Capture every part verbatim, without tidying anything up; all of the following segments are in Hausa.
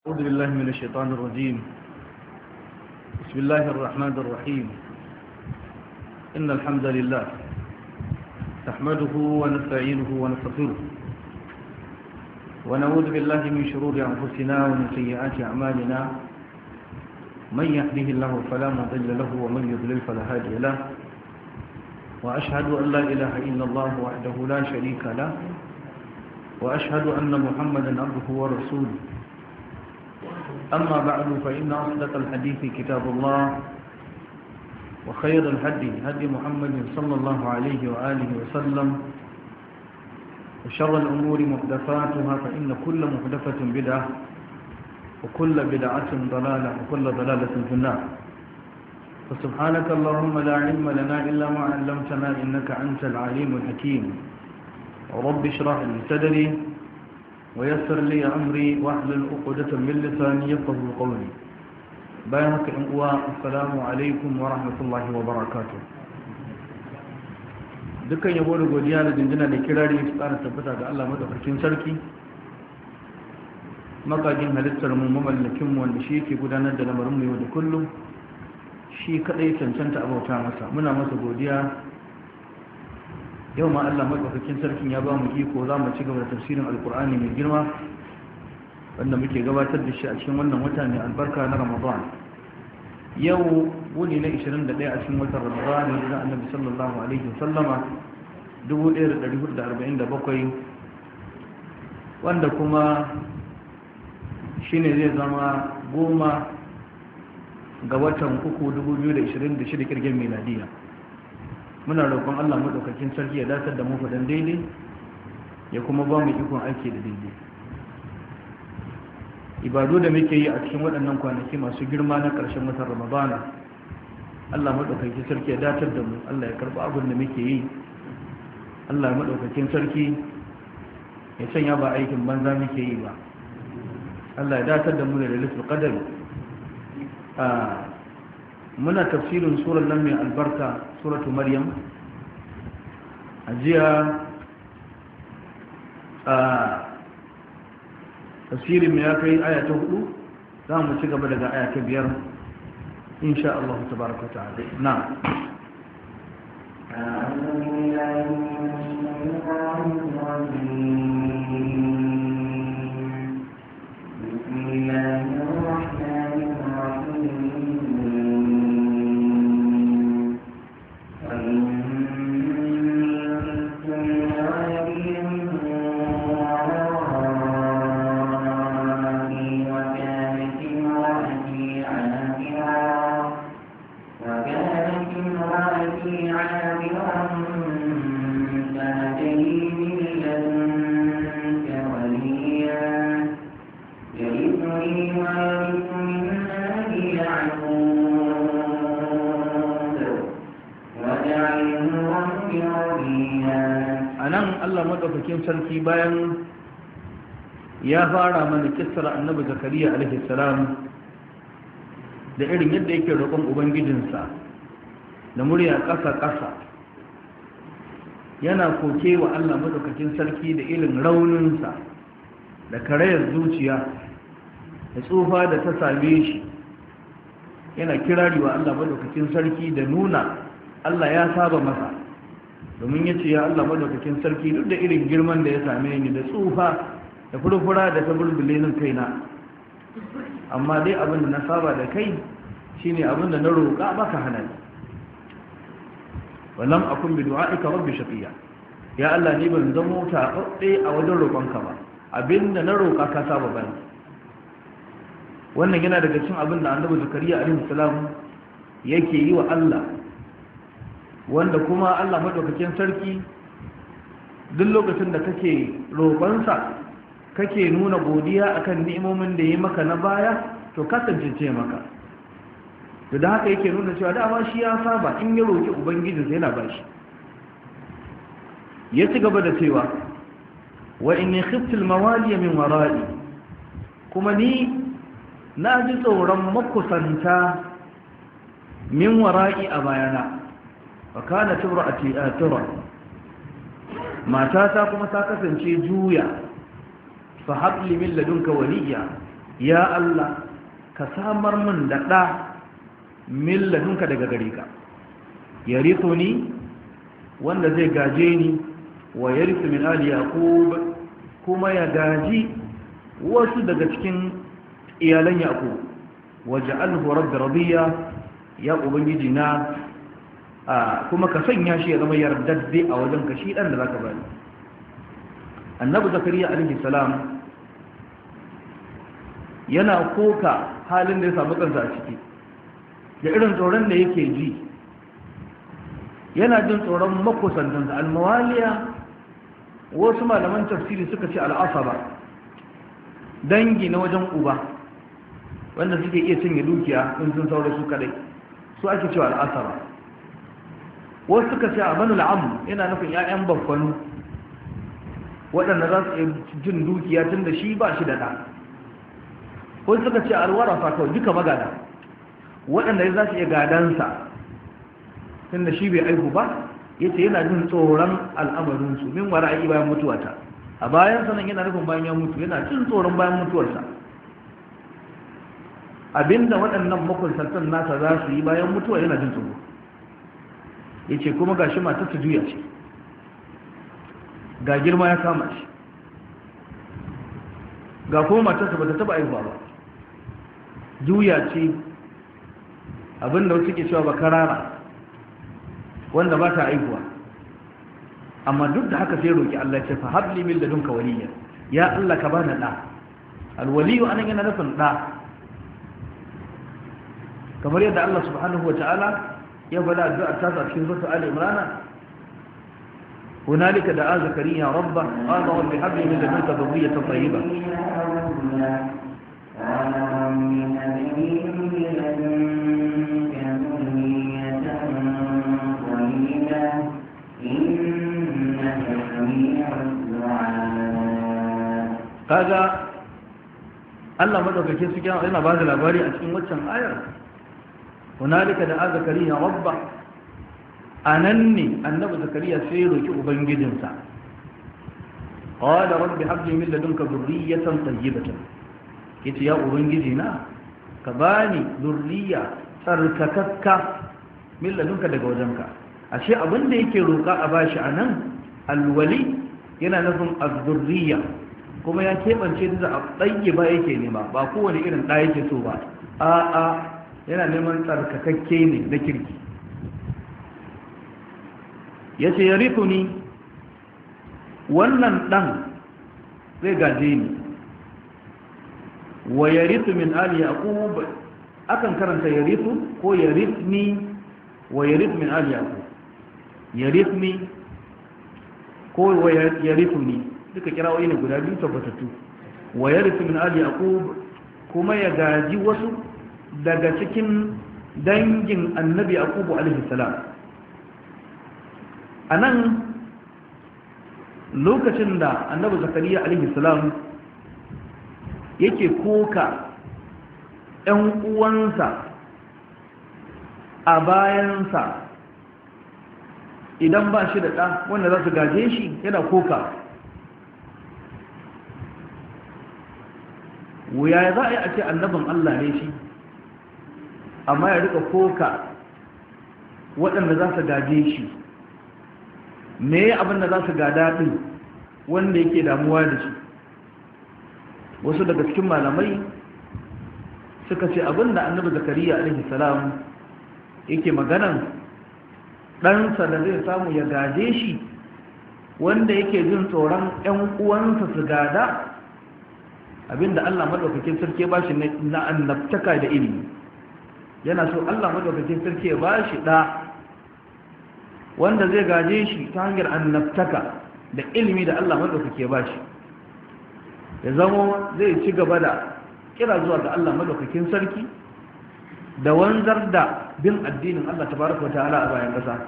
أعوذ بالله من الشيطان الرجيم. بسم الله الرحمن الرحيم. إن الحمد لله نحمده ونستعينه ونستغفره ونعوذ بالله من شرور أنفسنا ومن سيئات أعمالنا. من يهده الله فلا مضل له ومن يضلل فلا هادي له. وأشهد أن لا إله إلا الله وحده لا شريك له وأشهد أن محمدا عبده ورسوله. أما بعد فإن أصدق الحديث كتاب الله وخير الهدي هدي محمد صلى الله عليه وآله وسلم وشر الأمور محدثاتها فإن كل محدثة بدعة وكل بدعة ضلالة وكل ضلالة في النار. فسبحانك اللهم لا علم لنا إلا ما علمتنا إنك أنت العليم الحكيم. رب اشرح لي صدري ويسر لي أمري واحلل عقدة من لساني يفقهوا قولي. بارك الله. السلام عليكم ورحمة الله وبركاته. dukkan yabo da godiya da dindina da kirari su tsara tabbata ga Allah madaukakin sarki, makagin halittar mu, mamallakin mu, wanda shi yake gudanar da lamarin mu yau da kullum. Shi kadai cancanta abauta masa, muna masa godiya. Yau ma Allah madaukakin sarkin ya ba mu iko za mu ci gaba da tafsirin alkur'ani mai girma wanda muke gabatar da shi a cikin wannan wata mai albarka na Ramadan. Yau wuni na ishirin da ɗaya a cikin watan Ramadan ne da Annabi sallallahu alaihi wasallama dubu ɗaya da ɗari hudu da arba'in da bakwai, wanda kuma shine zai zama goma ga watan uku dubu biyu da ishirin da shida kirgin miladiya. Muna roƙon Allah maɗaukakin sarki ya datar da mu faɗin daidai ya kuma ba mu ikon aiki da daidai. Ibadu da muke yi a cikin waɗannan kwanaki masu girma na ƙarshen watan Ramadana, Allah maɗaukakin sarki ya datar da mu, Allah ya karɓi abin da muke yi, Allah maɗaukakin sarki ya sanya ba aikin banza muke yi ba. Allah ya datar da mu da lailatul qadr. Muna tafsirin surar nan mai albarka, suratu Maryam. A jiya a tafsirin mai ya kai aya ta hudu, za mu ci gaba daga aya ta biyar insha Allah tabaraka wa ta'ala. Na sarki bayan ya fara mana kissar annabi Zakariya alaihi salam da irin yadda yake roƙon ubangijinsa da murya ƙasa-ƙasa, yana koke wa Allah madaukakin sarki da irin rauninsa da karayar zuciya da tsufa da ta same shi. Yana kirari wa Allah madaukakin sarki da nuna Allah ya saba masa, domin ya ce ya Allah madaukakin sarki, duk da irin girman da ya same ni da tsufa da furfura da ta bulbule min kaina, amma dai abin da na saba da kai shine abin da na roƙa maka hana ni. walam akun bi du'aika rabbi shaqiya. Ya Allah, ni ban zamo taɓaɓɓe a wajen roƙonka ba, abin da na roƙa ka saba bani. Wannan yana daga cikin abin da annabi Zakariya alaihi salam yake yi wa Allah, wanda kuma Allah madaukakin sarki duk lokacin da kake roƙonsa kake nuna godiya akan ni'imomin da ya maka na baya, to kasance maka. Da haka yake nuna cewa dama shi ya saba in ya roƙi ubangijinsa yana bashi. Ya ci gaba da cewa wa inni khiftu al-mawaliya min wara'i, kuma ni na ji tsoron makusanta min wara'i a bayana. Wa kana timra'ati atira, matata kuma ta kasance juya fa habli min ladunka waliya, ya Allah ka samar min da ɗa min ladunka daga gare ka yarithuni wanda zai gaje ni wa yarithu min ali yaqub kuma ya gaji wasu daga cikin iyalan yaqub waj'alhu rabbi radiya ya ubangiji na kuma ka sanya shi ya zama yardadde a wajen ka shi dan da zaka bani annabi zakariya alaihi salam yana koka halin da ya samu kansa a ciki da irin tsoron da yake ji yana jin tsoron makusantansa almawaliya wasu malaman tafsiri suka ce al'asaba dangi na wajen uba wanda suke iya cinye dukiya in sun saura su kadai su ake cewa al'asaba wasu suka ce a banu al'am yana nufin 'ya'yan babbanu waɗanda za su iya jin dukiya tun da shi ba shi da ɗa wasu suka ce alwarafa kawai duka magana waɗanda za su iya gadansa tun da shi bai aihu ba ya ce yana jin tsoron al'amarinsu min wara ayi bayan mutuwata a bayan sanan yana nufin bayan ya mutu yana jin tsoron bayan mutuwarsa abinda waɗannan makusantan nasa za su yi bayan mutuwa yana jin tsoro ya ce kuma ga shi matarsa juya ce ga girma ya kama shi ga kuma matarsa ba ta taba aihuwa ba juya ce abinda wasu ke cewa ba karara wanda ba ta aihuwa amma duk da haka sai roki Allah ce fa habli min ladunka waliya ya Allah ka bani da alwaliyu anan yana nufin da kamar yadda Allah subhanahu wataala ya bada addu'a ta a cikin sura Ali Imran hunalika da'a zakariya rabba qala rabbi habli min ladunka dhurriyyatan tayyibah kaga Allah madaukake su kyan yana ba da labari a cikin waccan ayar hunalika da zakariya rabba anan ne annabi zakariya sai roki ubangijinsa qala rabbi habli min ladunka dhurriyatan tayyibatan yace ya ubangiji na ka bani dhurriya tsarkakakka min ladunka daga wajenka ashe abin da yake roka a bashi anan alwali yana nufin az-dhurriya kuma ya keɓance da a ɗanye ba yake nema ba kowane irin ɗaya yake so ba a'a yana neman tsarkakakke ne na kirki ya ce ya riku ni wannan ɗan zai gaje ni wa ya ritu min ali yaqub akan karanta ya ritu ko ya ritni wa ya ritu min ali yaqub ya ritni ko wa ya ritu ni duka kirawoyi ne guda biyu tabbatattu wa yarithu min ali yaqub kuma ya gaji wasu daga cikin dangin annabi yaqub alaihi salam anan lokacin da annabi zakariya alaihi salam yake koka ɗan uwansa a bayansa idan ba shi da ɗa wanda za su gaje shi yana koka wuya za a yi a ce annabin Allah ne shi amma ya rika koka waɗanda za su gaje shi me abin da za su gada ɗin wanda yake damuwa da shi wasu daga cikin malamai suka ce abin da annabi zakariya alaihi salam yake maganan ɗansa da zai samu ya gaje shi wanda yake jin tsoron 'yan uwansa su gada abinda Allah madaukakin sarki ba shi na annabtaka da ilimi yana so Allah madaukakin sarki ya ba shi da wanda zai gaje shi ta hanyar annabtaka da ilimi da Allah madaukake ba shi ya zama zai ci gaba da kira zuwa ga Allah madaukakin sarki da wanzar da bin addinin Allah tabaraka wa ta'ala a bayan kasa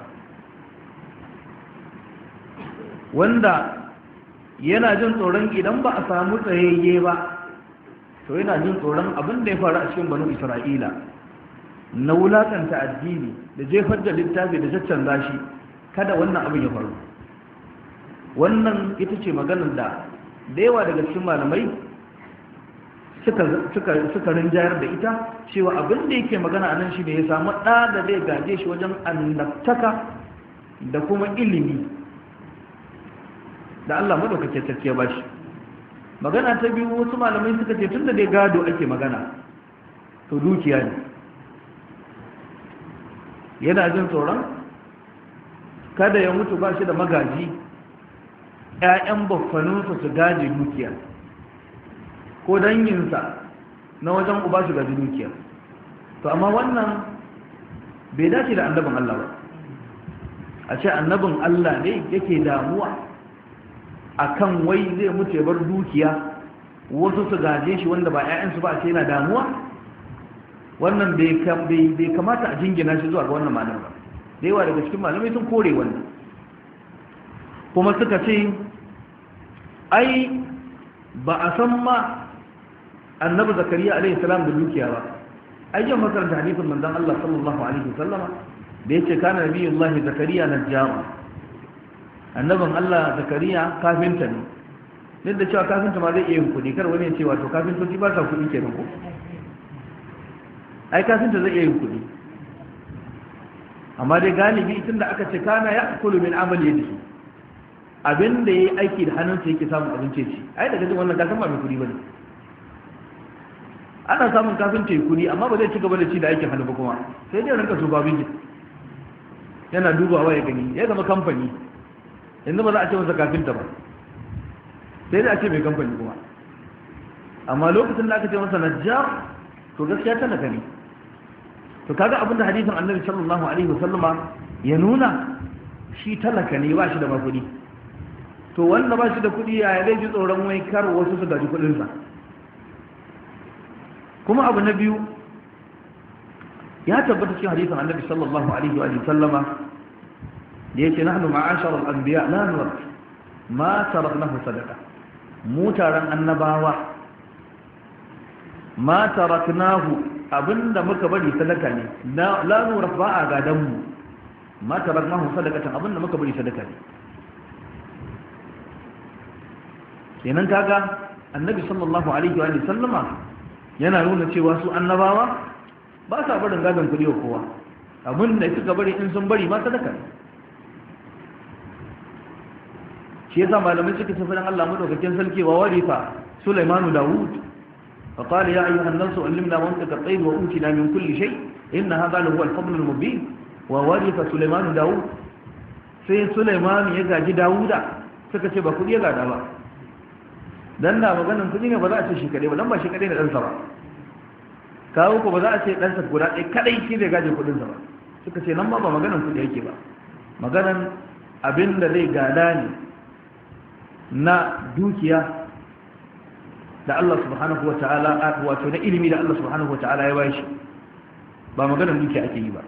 wanda yana jin tsoron idan ba a samu tsayayye ba to yana jin tsoron abin da ya faru a cikin banu isra'ila na wulakanta addini da jefar da littafi da caccanza shi kada wannan abin ya faru wannan ita ce maganar da da yawa daga cikin malamai suka suka suka rinjayar da ita cewa abin da yake magana a nan shi ne ya samu ɗa da zai gaje shi wajen annabtaka da kuma ilimi da Allah madaukake sarki ya bashi. Magana ta biyu, wasu malamai suka ce tunda dai gado ake magana to dukiya ne, yana jin tsoron kada ya mutu ba shi da magaji, ƴaƴan baffaninsa su gaje dukiya ko danginsa na wajen uba su gaji dukiya. To amma wannan bai dace da annabin Allah ba, a ce annabin Allah ne yake damuwa akan wai zai mutu ya bar dukiya wasu su gaje shi wanda ba 'ya'yansu ba, a ce yana damuwa. Wannan bai kamata a jingina shi zuwa ga wannan malamai ba. Da yawa daga cikin malamai sun kore wannan, kuma suka ce ai ba a san ma annabi zakariya alaihi salam da dukiya ba. ai jan makaranta hadisin manzon Allah sallallahu alaihi wasallama da yace kana nabiyullahi zakariya najjama, annabin Allah zakariya kafinta ne. duk da cewa kafinta ma zai iya yin kuɗi, kar wani ya ce wato kafintoci ba sa kuɗi kenan ko. ai kafinta zai iya yin kuɗi, amma dai galibi tun da aka ce kana ya kulu min amali yadihi, abin da yayi aiki da hannunsa yake samun abinci ci. ai daga jin wannan kasan ba mai kuɗi bane. ana samun kafinta yi kuɗi, amma ba zai ci gaba da ci da aikin hannu ba, kuma sai dai rinka tuba biji yana dubawa ya gani, ya zama kamfani. yanzu ba za a ce masa kafinta ba, sai dai a ce mai kamfani kuma. amma lokacin da aka ce masa najjar, to gaskiya tana gani. to kaga abinda hadisin annabi sallallahu alaihi wasallama ya nuna, shi talaka ne, ba shi da makudi. to wanda ba shi da kudi ya zai ji tsoron wai kar wasu su gaji kudinsa. kuma abu na biyu, ya tabbata cikin hadisin annabi sallallahu alaihi wa sallama da yake nahnu ma'ashar al-anbiya la nurad ma taraknahu sadaqa, mu taron annabawa ma taraknahu, abinda muka bari sadaka ne. la nurad ba a gadan mu, ma taraknahu sadaqatan, abinda muka bari sadaka ne. kenan kaga annabi sallallahu alaihi wa sallama yana nuna cewa su annabawa ba sa barin gadon kudi wa kowa, abinda suka bari in sun bari ma sadaka ne. shi yasa malamai suka tafi dan Allah madaukakin sarki wa warifa Sulaimanu Dawud fa qala ya ayyuhan nasu allimna mantiqa at-tayr wa utina min kulli shay inna hadha lahu al-fadl al-mubin. wa warifa Sulaimanu Dawud, sai Sulaiman ya gaji Dawuda. suka ce ba kudi ya gada ba, dan da maganin kudi ne ba za a ce shi kadai ba, dan ba shi kadai da ɗansa ba. kawo ko ba za a ce ɗansa guda ɗaya kadai shi zai gaje kudinsa ba. suka ce nan ba ba maganin kudi yake ba, maganan abin da zai gada ne na dukiya da Allah subhanahu wa ta'ala, wato na ilimi da Allah subhanahu wa ta'ala ya bashi, ba maganar dukiya ake yi ba.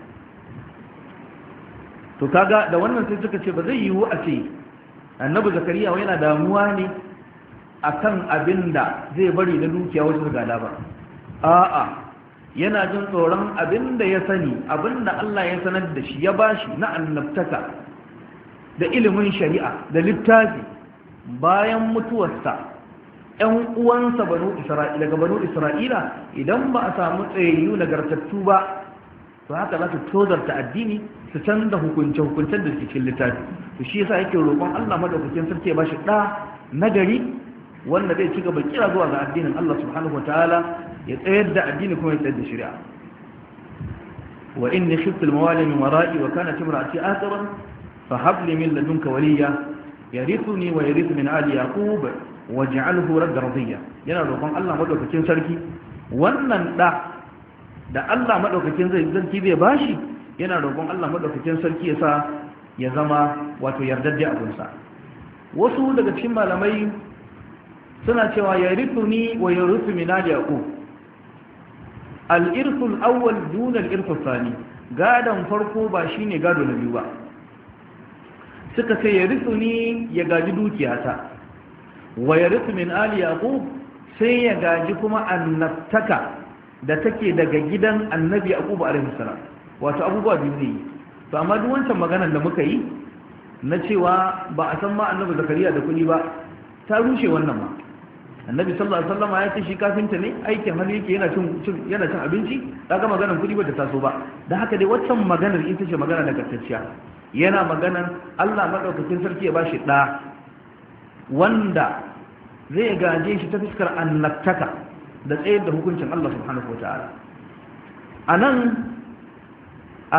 to kaga da wannan sai suka ce ba zai yiwu a ce annabi zakariya yana damuwa ne akan abin da zai bari na dukiya wasu gada ba. a'a, yana jin tsoron abin da ya sani, abin da Allah ya sanar da shi ya bashi na annabtaka da ilimin shari'a da littafi, bayan mutuwarsa ‘yan uwansa banu Isra'ila ga banu Isra'ila idan ba a samu tsayayyu nagartattu ba, to haka za su tozarta addini, su canza hukunce-hukuncen da suke cikin littafi. to shi yasa yake roƙon Allah madaukakin sarki ya bashi ɗa nagari wanda zai ci gaba kira zuwa ga addinin Allah subhanahu wataala, ya tsayar da addini kuma ya tsayar da shari'a. wa inni khiftu al-mawali min wara'i wa kanat imra'ati akhiran fa hab li min ladunka waliya yarithuni wa yarithu min ali yaqub waj'alhu rabbi radiya. yana roƙon Allah madaukakin sarki wannan da da Allah madaukakin zai zanki bai bashi, yana roƙon Allah madaukakin sarki ya sa ya zama wato yardajje abun sa. wasu daga cikin malamai suna cewa yarithuni wa yarithu min ali yaqub, al-irthu al-awwal duna al-irthu al-thani, gadan farko ba shine gado na biyu ba. suka ce yarithuni ya gaji dukiyata, wa yarithu min ali yaqub sai ya gaji kuma annabtaka da take daga gidan annabi yaqub alaihi salam. wato abubuwa biyu ne. to amma duk wancan maganar da muka yi na cewa ba a san ma annabi zakariya da kudi ba, ta rushe wannan ma. annabi sallallahu alaihi wasallam ya ce shi kafinta ne aikin hannu yake yana cin yana cin abinci kaga maganar kudi ba ta taso ba dan haka dai waccan maganar ita ce magana daga tacciya yana maganar Allah madaukakin sarki ya bashi da wanda zai gaje shi ta fuskar annabtaka da tsayar da hukuncin Allah subhanahu wataala anan a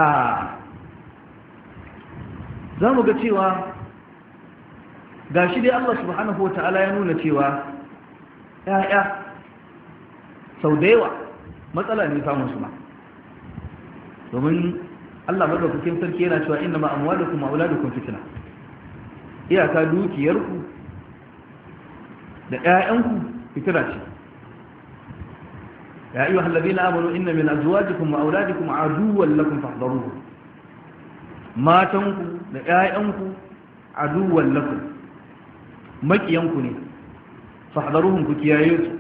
zamu ga cewa gashi dai Allah subhanahu wataala ya nuna cewa ya'ya sau da yawa matsala ne samun su ma domin Allah madaukakin sarki yana cewa inna ma amwalukum wa auladukum fitna iyaka dukiyarku da ƴaƴanku fitna ce ya ayyuhal ladina amanu inna min azwajikum wa auladikum aduwwan lakum fahdharuhu matanku da ƴaƴanku aduwwan lakum makiyanku ne fahdaruhum ku kiyaye su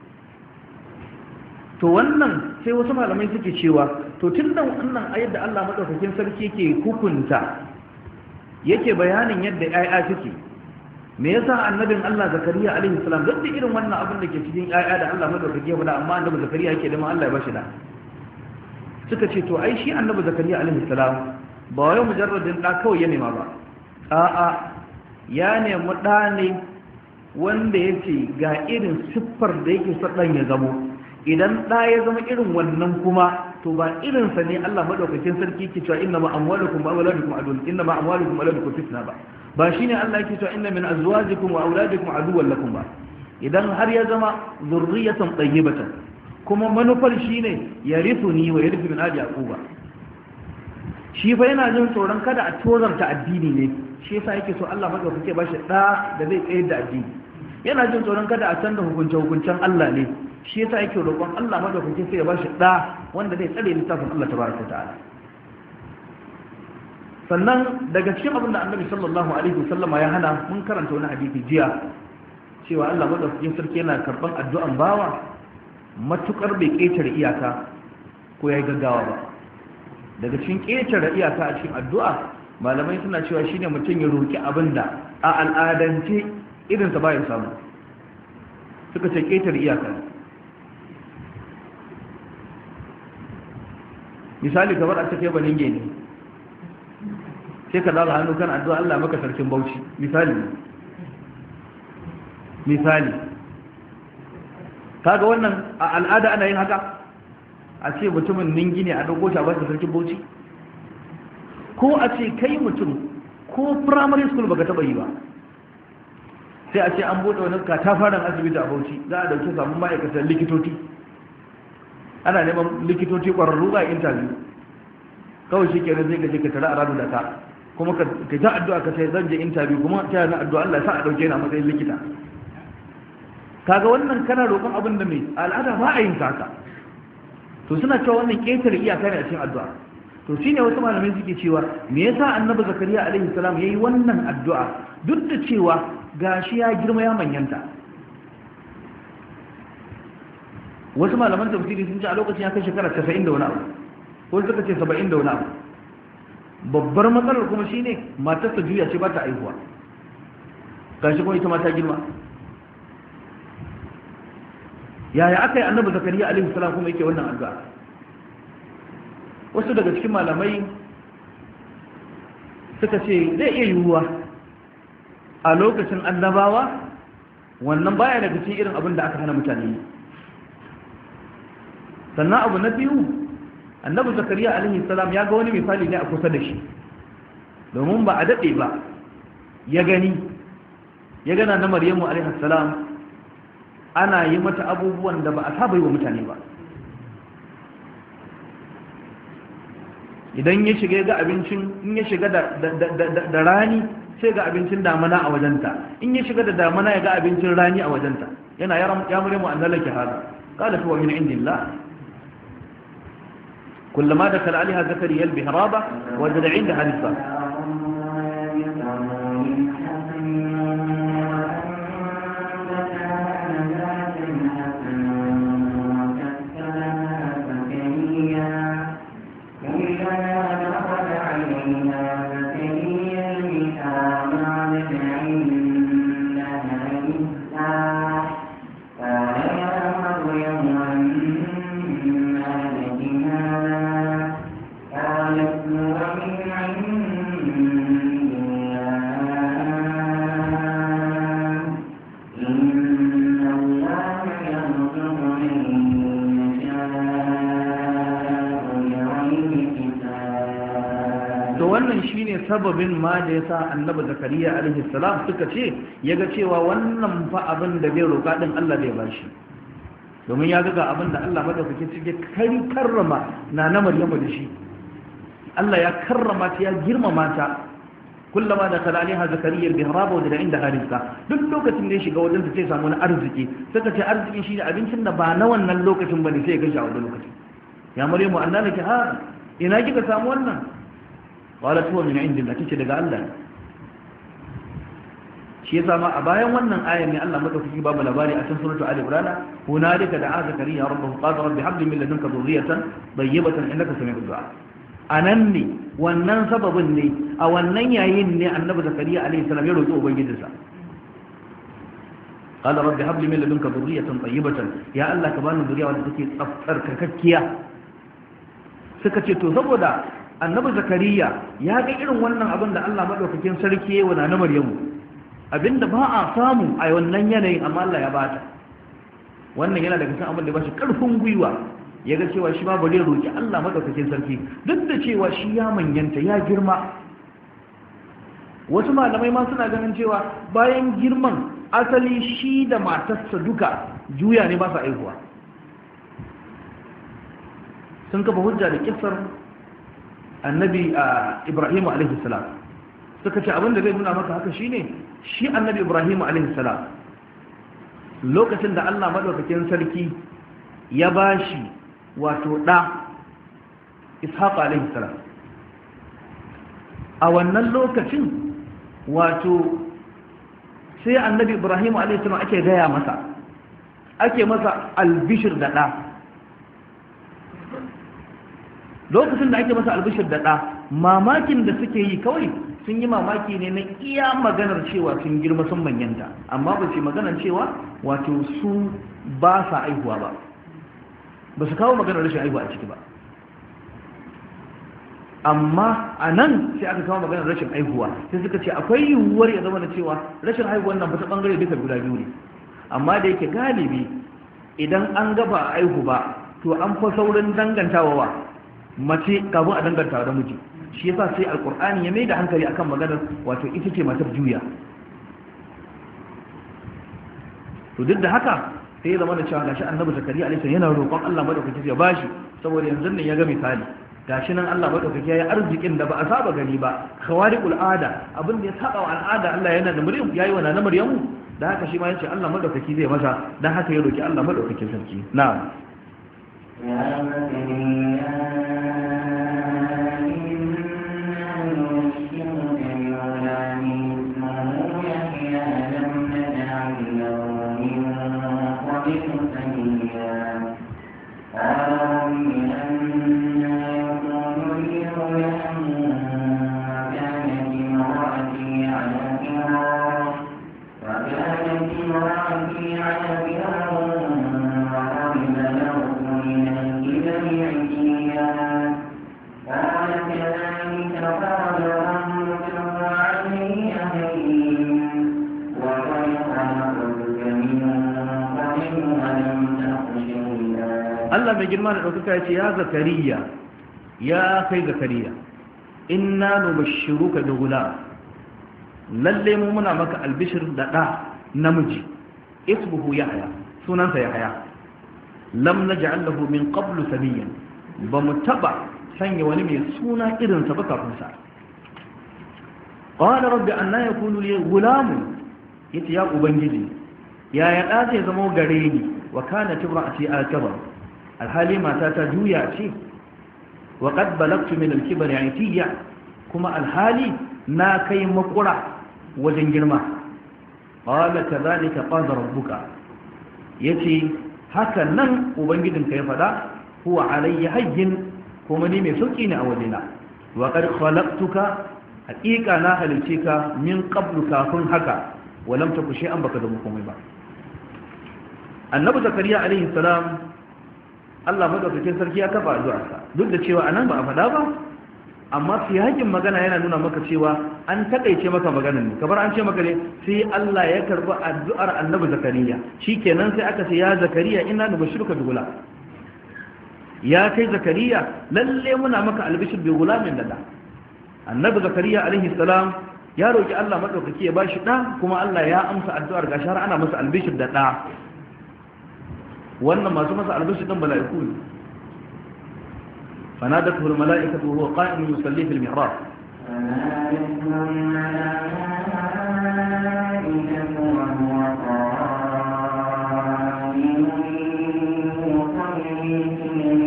to wannan sai wasu malamai suke cewa to tunda wannan ayat da Allah madaukakin sarki yake hukunta yake bayanin yadda ayya suke me yasa annabin Allah Zakariya alaihi salam duk da irin wannan abin da ke cikin ayya da Allah madaukaki ya faɗa amma annabi Zakariya yake da ma Allah ya bashi da suka ce to ai shi annabi Zakariya alaihi salam ba wai mujarradin da kawai ya nema ba a'a ya nemi da ne wanda ya ce ga irin siffar da yake saɗan ya zamo idan ɗa ya zama irin wannan kuma to ba irinsa ne Allah maɗaukakin sarki ke cewa inna ma amwalukum wa auladukum adun inna ma amwalukum wa auladukum fitna ba ba shine Allah yake cewa inna min azwajikum wa auladikum aduwwan lakum ba idan har ya zama zurriyatan tayyibatan kuma manufar shine yarithuni wa yarithu min ali yaquba shi fa yana jin tsoron kada a tozarta addini ne shi yasa yake so Allah madaukake ba shi da da zai tsayar da addini yana jin tsoron kada a canza hukunce hukuncen Allah ne shi yasa yake roƙon Allah madaukake sai ya ba shi da wanda zai tsare littafin Allah tabaraka ta'ala sannan daga cikin abin da Annabi sallallahu alaihi wasallama ya hana mun karanta wani hadisi jiya cewa Allah madaukakin sarki yana karban addu'an bawa matukar bai ƙetare iyaka ko yayi gaggawa ba daga cikin ƙetare iyaka a cikin addu'a malamai suna cewa shine mutum ya roki abinda a al'adance irin sa bayan samu suka ce ƙetare iyaka misali kamar a take banin gene sai ka zaba hannu kan addu'a Allah maka sarkin Bauchi misali misali kaga wannan a al'ada ana yin haka a ce mutumin ningi ne a dauko shi a bashi sarkin Bauchi ko a ce kai mutum ko primary school baka taba yi ba sai a ce an bude wani katafaren asibiti a Bauchi za a dauke samun ma'aikatan likitoci ana neman likitoci kwararru ga interview kawai shi kenan zai gaje ka tara a radu da ta kuma ka ta addu'a ka sai zan je interview kuma ta yana addu'a Allah sa a dauke ni a matsayin likita kaga wannan kana roƙon abin da mai al'ada ba a yin haka to suna cewa wannan ƙetare iyaka ne a cikin addu'a to shine wasu malamai suke cewa me yasa annabi zakariya alaihi salam yayi wannan addu'a duk da cewa gashi ya girma ya manyanta wasu malaman tafsiri sun ce a lokacin ya kai shekara casa'in da wani abu ko suka ce saba'in da wani abu babbar matsalar kuma shine matarsa juya ce ba ta aihuwa gashi kuma ita ma ta girma yaya aka yi annabi zakariya alaihi salam kuma yake wannan addu'a wasu daga cikin malamai suka ce zai iya yiwuwa a lokacin annabawa wannan baya daga cikin irin abin da aka hana mutane sannan abu na biyu annabi zakariya alaihi salam ya ga wani misali ne a kusa da shi domin ba a daɗe ba ya gani ya gana na maryamu alaihi salam ana yi mata abubuwan da ba a saba yi wa mutane ba idan ya shiga ga abincin in ya shiga da rani sai ga abincin damana a wajenta in ya shiga da damana ya ga abincin rani a wajenta yana ya muremu annalaki hada qala huwa min indillah kullama dakala alaiha zakariya albihraba wajada indaha rizqa wannan shine sababin ma da yasa annabi zakariya alaihi salam suka ce yaga cewa wannan fa abin da bai roƙa din Allah zai bashi domin ya ga abin da Allah madaukake cike kai karrama na na Maryamu da shi Allah ya karrama ta ya girmama ta kullama da kala alaiha zakariya bihraba wa da inda harisa duk lokacin da ya shiga wajen ta sai samu wani arziki suka ce arziki shine abincin da ba na wannan lokacin bane sai ya gashi a wannan lokacin ya Maryamu annalaki ha ina kika samu wannan qalat huwa min indillah kace daga Allah shi yasa ma a bayan wannan ayar ne Allah madaukaki babu labari a cikin suratul ali imran hunalika da'a zakariya rabbahu qala rabbi hab li min ladunka dhurriyatan tayyibatan innaka sami'ud du'a anan ne wannan sababin ne a wannan yayin ne annabi zakariya alaihi salam ya roki ubangijinsa qala rabbi hab li min ladunka dhurriyatan tayyibatan ya Allah ka bani zuriya wanda take tsaftar kakkiya suka ce to saboda annabi zakariya ya ga irin wannan abin da Allah madaukakin sarki yayi wa na Maryamu abinda ba a samu a wannan yanayin amma Allah ya bata wannan yana daga cikin abin da ba shi karfin gwiwa ya ga cewa shi ma ba zai roki Allah madaukakin sarki duk da cewa shi ya manyanta ya girma wasu malamai ma suna ganin cewa bayan girman asali shi da matarsa duka juya ne ba sa aihuwa sun kafa hujja da kissar annabi Ibrahim alaihi salam suka ce abin da zai nuna maka haka shine shi annabi Ibrahim alaihi salam lokacin da Allah madaukakin sarki ya bashi wato da Ishaq alaihi salam a wannan lokacin wato sai annabi Ibrahim alaihi salam ake gaya masa ake masa albishir da da lokacin da ake masa albishir da da mamakin da suke yi kawai sun yi mamaki ne na iya maganar cewa sun girma sun manyanta amma ba ce maganar cewa wato su ba sa aihuwa ba ba su kawo maganar rashin aihuwa a ciki ba amma a nan sai aka kawo maganar rashin aihuwa sai suka ce akwai yiwuwar ya zama da cewa rashin aihuwan nan ta bangare duka guda biyu ne amma da yake galibi idan an gaba aihu ba to an fa saurin dangantawa wa mace kafin a dangantawa da miji shi yasa sai alkur'ani ya mai da hankali akan maganar wato ita ce matar juya to duk da haka sai ya zama da cewa gashi annabi zakariya alaihi salam yana roƙon Allah madaukaki ya bashi saboda yanzu nan ya ga misali gashi nan Allah madaukaki yayi arzikin da ba a saba gani ba khawariqul ada abin da ya saba wa al'ada Allah yana da Maryam yayi wa na Maryamu da haka shi ma yace Allah madaukaki zai masa dan haka ya roki Allah madaukakin sarki na'am ya Allah mai girma da ɗaukaka ya ce ya zakariya ya kai zakariya inna nubashshiruka bi gulam lalle mu muna maka albishir da ɗa namiji ismuhu yahya sunansa yahya lam naj'al lahu min qablu samiyan ba mu taba sanya wani mai suna irin sa ba kafin sa qala rabbi anna yakunu li gulam yace ya ubangiji ya ya da zai zama gare ni wa kana tibra'ati al-kabar alhali mata ta juya ce wa qad balagtu min al-kibri itiya kuma alhali na kai makura wajen girma qala kadhalika qala rabbuka yace haka nan ubangijinka ya fada huwa alayya hayyin kuma ni mai sauki ne a wajena wa qad khalaqtuka haqiqa na halice ka min qablu kafin haka walam taku shay'an baka da komai ba annabi zakariya alaihi salam Allah madaukakin sarki ya kafa addu'arsa duk da cewa anan ba a faɗa ba amma fi hakin magana yana nuna maka cewa an takaice maka maganar ne kamar an ce maka ne sai Allah ya karba addu'ar annabi zakariya shikenan sai aka ce ya zakariya inna nubashiruka bi gulam ya kai zakariya lalle muna maka albishir bi gulamin da annabi zakariya alaihi salam ya roki Allah madaukaki ya bashi da kuma Allah ya amsa addu'ar gashi har ana masa albishir da da wannan masu masa albishir din mala'iku ne فنادته الملائكة وهو قائم يصلي في المحراب فنادته الملائكة وهو قائم يصلي في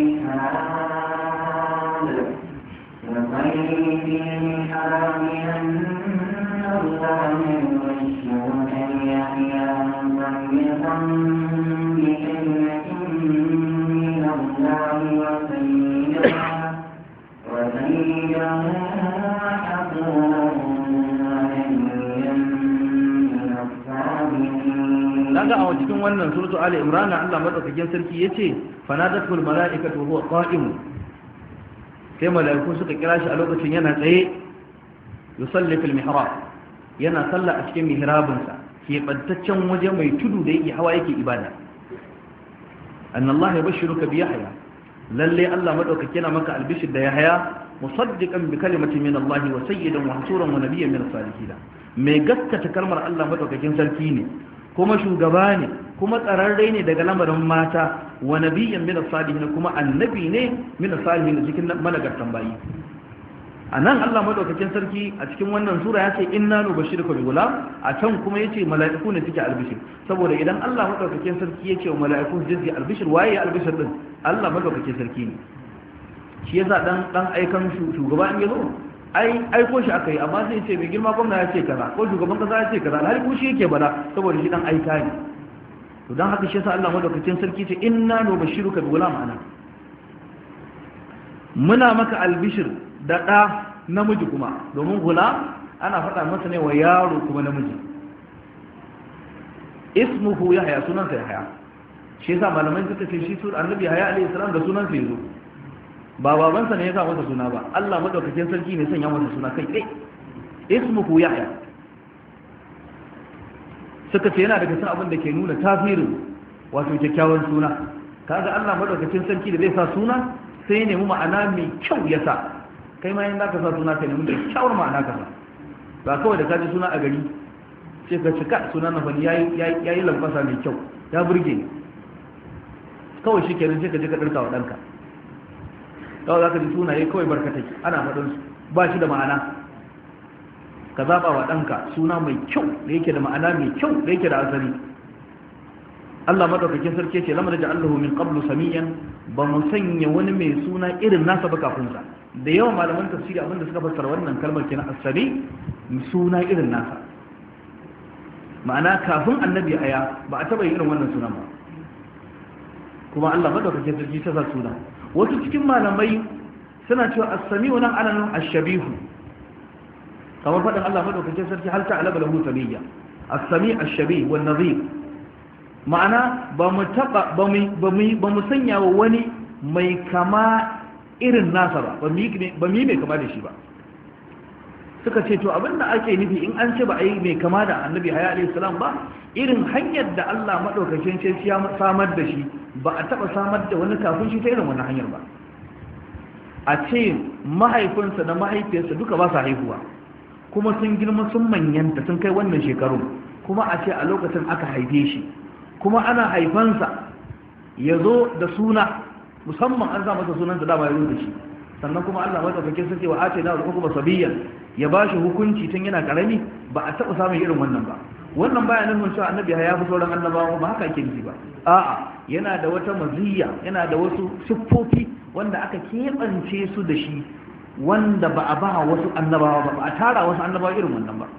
المحراب يصلي في المحراب أن الله يبشرك بيحيى مصدقا بكلمة من الله وسيدا daga a cikin wannan suratu ali imran Allah madaukakin sarki yace fanadatul malaikatu huwa qa'im sai malaiku suka kira shi a lokacin yana tsaye yusalli fil mihrab yana salla a cikin mihrabin sa ke bantaccen waje mai tudu da yake hawa yake ibada annallahi yabashshiruka bi yahya lalle Allah madaukake yana maka albishir da yahya musaddiqan bi kalimati min Allah wa sayyidan wa hasuran wa nabiyyan min salihin mai gaskata kalmar Allah madaukakin sarki ne kuma shugaba ne kuma tsararre ne daga lamarin mata wa nabiyyan min salihin kuma annabi ne min salihin cikin malagartan bayi anan Allah madaukakin sarki a cikin wannan sura ya ce inna nubashiruka bi gulam a can kuma yace mala'iku ne suke albishir saboda idan Allah madaukakin sarki yace wa mala'iku su je albishir waye albishir din Allah madaukakin sarki ne shi yasa dan dan aikan shugaba in yazo ai aiko shi akai amma sai ce mai girma gwamna ya ce kaza ko shugaban kasa ya ce kaza alhali ko shi yake bada saboda shi dan aika ne to dan haka shi yasa Allah madaukakin sarki ce inna nubashiruka bi gulam ana muna maka albishir da da namiji kuma domin gulam ana faɗa masa ne wa yaro kuma namiji ismuhu yahya sunansa yahya shi yasa malamai suka ce shi sur annabi yahya alayhi salam da sunansa yazo ba babansa ne ya sa masa suna ba Allah madaukakin sarki ne sanya masa suna kai kai ismuhu yahya suka ce yana daga cikin abin da ke nuna tasirin wato kyakkyawan suna kaga Allah madaukakin sarki da zai sa suna sai ya nemi ma'ana mai kyau ya sa kai ma yin zaka sa suna ka nemi kyakkyawar ma'ana ka sa ba kawai da kaji suna a gari sai ka cika suna na fani yayi yayi lambasa mai kyau ya burge ni kawai shi kenan sai ka je ka dirka wa danka kawai za ka ji sunaye kawai barkatai ana faɗinsu ba shi da ma'ana ka zaɓa wa ɗanka suna mai kyau da yake da ma'ana mai kyau da yake da asali Allah maɗaukakin sarki ce lamar da Allahu min qablu samiyan ba mu sanya wani mai suna irin nasa ba kafin sa da yawan malaman tafsiri abinda suka fassara wannan kalmar kenan asali suna irin nasa ma'ana kafin annabi aya ba a taɓa yin irin wannan sunan ba kuma Allah maɗaukakin sarki ta sa suna wasu cikin malamai suna cewa as-sami'u nan ana nan ash-shabihu kamar faɗin Allah madaukakin sarki hal ta'ala lahu samiyya as-sami' ash-shabih wan nadhir ma'ana ba mu taba ba mu ba mu sanya wa wani mai kama irin nasa ba ba mu ba mu mai kama da shi ba suka ce to abinda ake nufi in an ce ba a yi mai kama da annabi haya alayhi salam ba irin hanyar da Allah madaukakin sarki ya samar da shi ba a taba samar da wani kafin shi ta irin wannan hanyar ba a ce mahaifinsa da mahaifiyarsa duka ba sa haihuwa kuma sun girma sun manyanta sun kai wannan shekaru kuma a ce a lokacin aka haife shi kuma ana haifansa ya zo da suna musamman an sa masa sunansa dama ya zo da shi sannan kuma Allah madaukakin sarki wa ace na hukuma sabiyan ya bashi hukunci tun yana karami ba a taba samun irin wannan ba wannan baya nufin cewa annabi ya fi sauran annabawa ba haka yake nufi ba a'a yana da wata maziyya yana da wasu siffofi wanda aka keɓance su da shi wanda ba a ba wasu annabawa ba ba a tara wasu annabawa irin wannan ba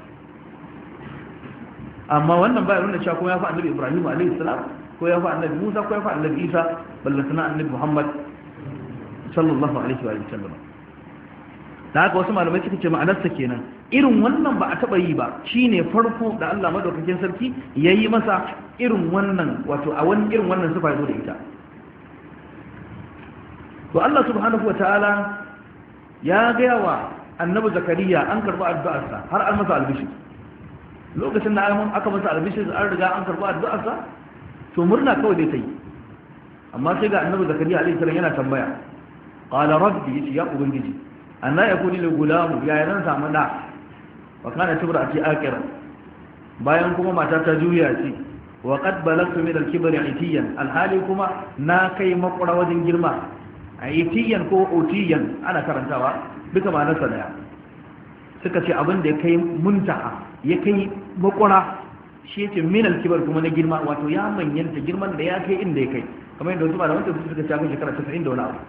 amma wannan baya nuna cewa ko ya fi annabi Ibrahim alaihi salam ko ya fi annabi Musa ko ya fi annabi Isa ballantana annabi Muhammad sallallahu alaihi wa sallam da haka wasu malamai suka ce ma'anarsa kenan irin wannan ba a taba yi ba shine farko da Allah madaukakin sarki yayi masa irin wannan wato a wani irin wannan sifa yazo da ita to Allah subhanahu wataala ya ga wa annabi Zakariya an karba addu'arsa har an masa albishi lokacin da aka masa albishi an riga an karba addu'arsa to murna kawai dai tayi amma sai ga annabi Zakariya alaihi salam yana tambaya qala rabbi ya ubangiji anna yakuni lil gulamu ya zan samu da wa kana tibrati akira bayan kuma mata ta juya ce wa qad balagtu min al-kibri itiyan alhali kuma na kai makura wajen girma itiyan ko utiyan ana karantawa duka ma'anarsa daya suka ce abin da ya kai muntaha ya kai makura shi yake min al-kibar kuma na girma wato ya manyanta girman da ya kai inda ya kai kamar yadda wasu malaman tafsir suka ce akan shekara casa'in da wani abu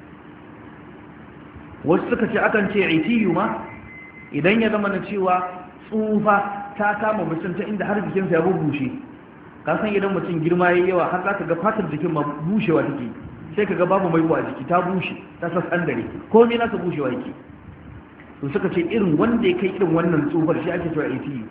wasu suka ce akan ce itiyu ma idan ya zama na cewa tsufa ta kama mutum ta inda har jikinsa ya bubushe ka san idan mutum girma yayi yawa har za ka ga fatar jikin ma bushewa take sai ka ga babu mai a jiki ta bushe ta sassan dare komai nasa bushewa yake to suka ce irin wanda ya kai irin wannan tsufar shi ake cewa itiyu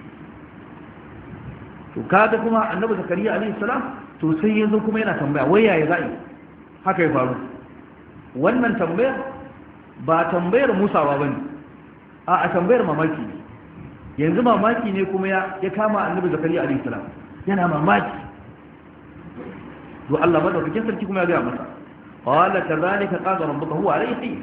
to kaga kuma annabi zakariya alaihi salam to sai yanzu kuma yana tambaya wai yaya za'i haka ya faru wannan tambayar ba tambayar musawa bane a a tambayar mamaki ne yanzu mamaki ne kuma ya ya kama annabi zakariya alaihi salam yana mamaki to Allah madaukakin sarki kuma ya ga masa qala kadhalika qala rabbuka huwa alayhi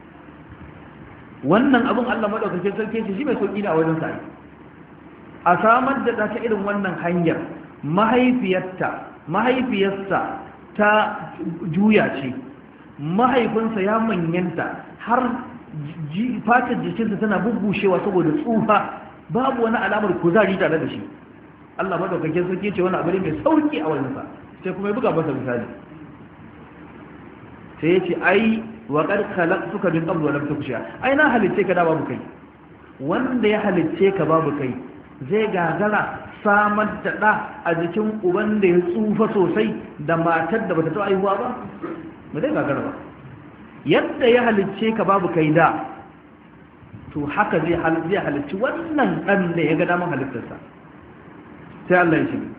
wannan abun Allah madaukakin sarki ce shi mai sauki ne a wajen sa a samar da ta irin wannan hanyar mahaifiyarta mahaifiyarsa ta juya ce mahaifinsa ya manyanta har fatar jikinsa tana bubbushewa saboda tsufa babu wani alamar kuzari tare da shi Allah madaukakin sarki ce wani abu ne mai sauki a wajensa sai kuma ya buga masa misali sai ya ce ai wa qad khalaqtuka min qabl wa lam takusha ai na halicce ka da babu kai wanda ya halicce ka babu kai zai gagara samar da ɗa a jikin uban da ya tsufa sosai da matar da bata taɓa haihuwa ba ba zai gagara ba yadda ya halicce ka babu kai da to haka zai halicci wannan ɗan da ya ga damar halittarsa sai Allah ya ce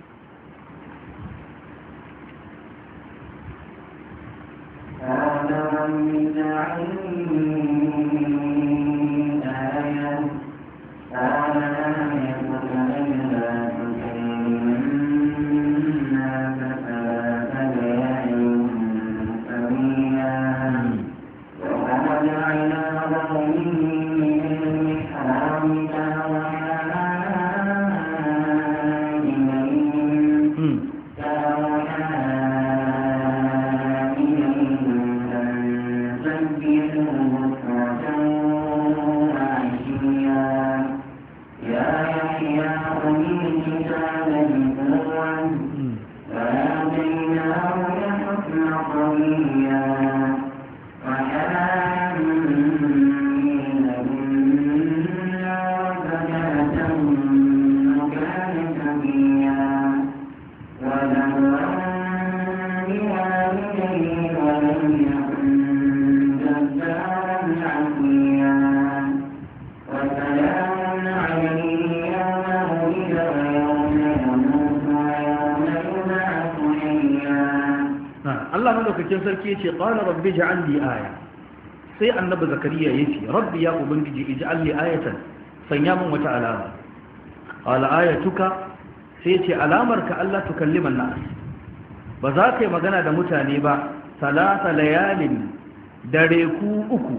sarki yace qala rabbi ij'al li aya sai annabi zakariya yace rabbi ya ubangiji ij'al li ayatan sanya min wata alama qala ayatuka sai yace alamarka Allah tukallima an-nas ba za ka yi magana da mutane ba salasa layalin dare ku uku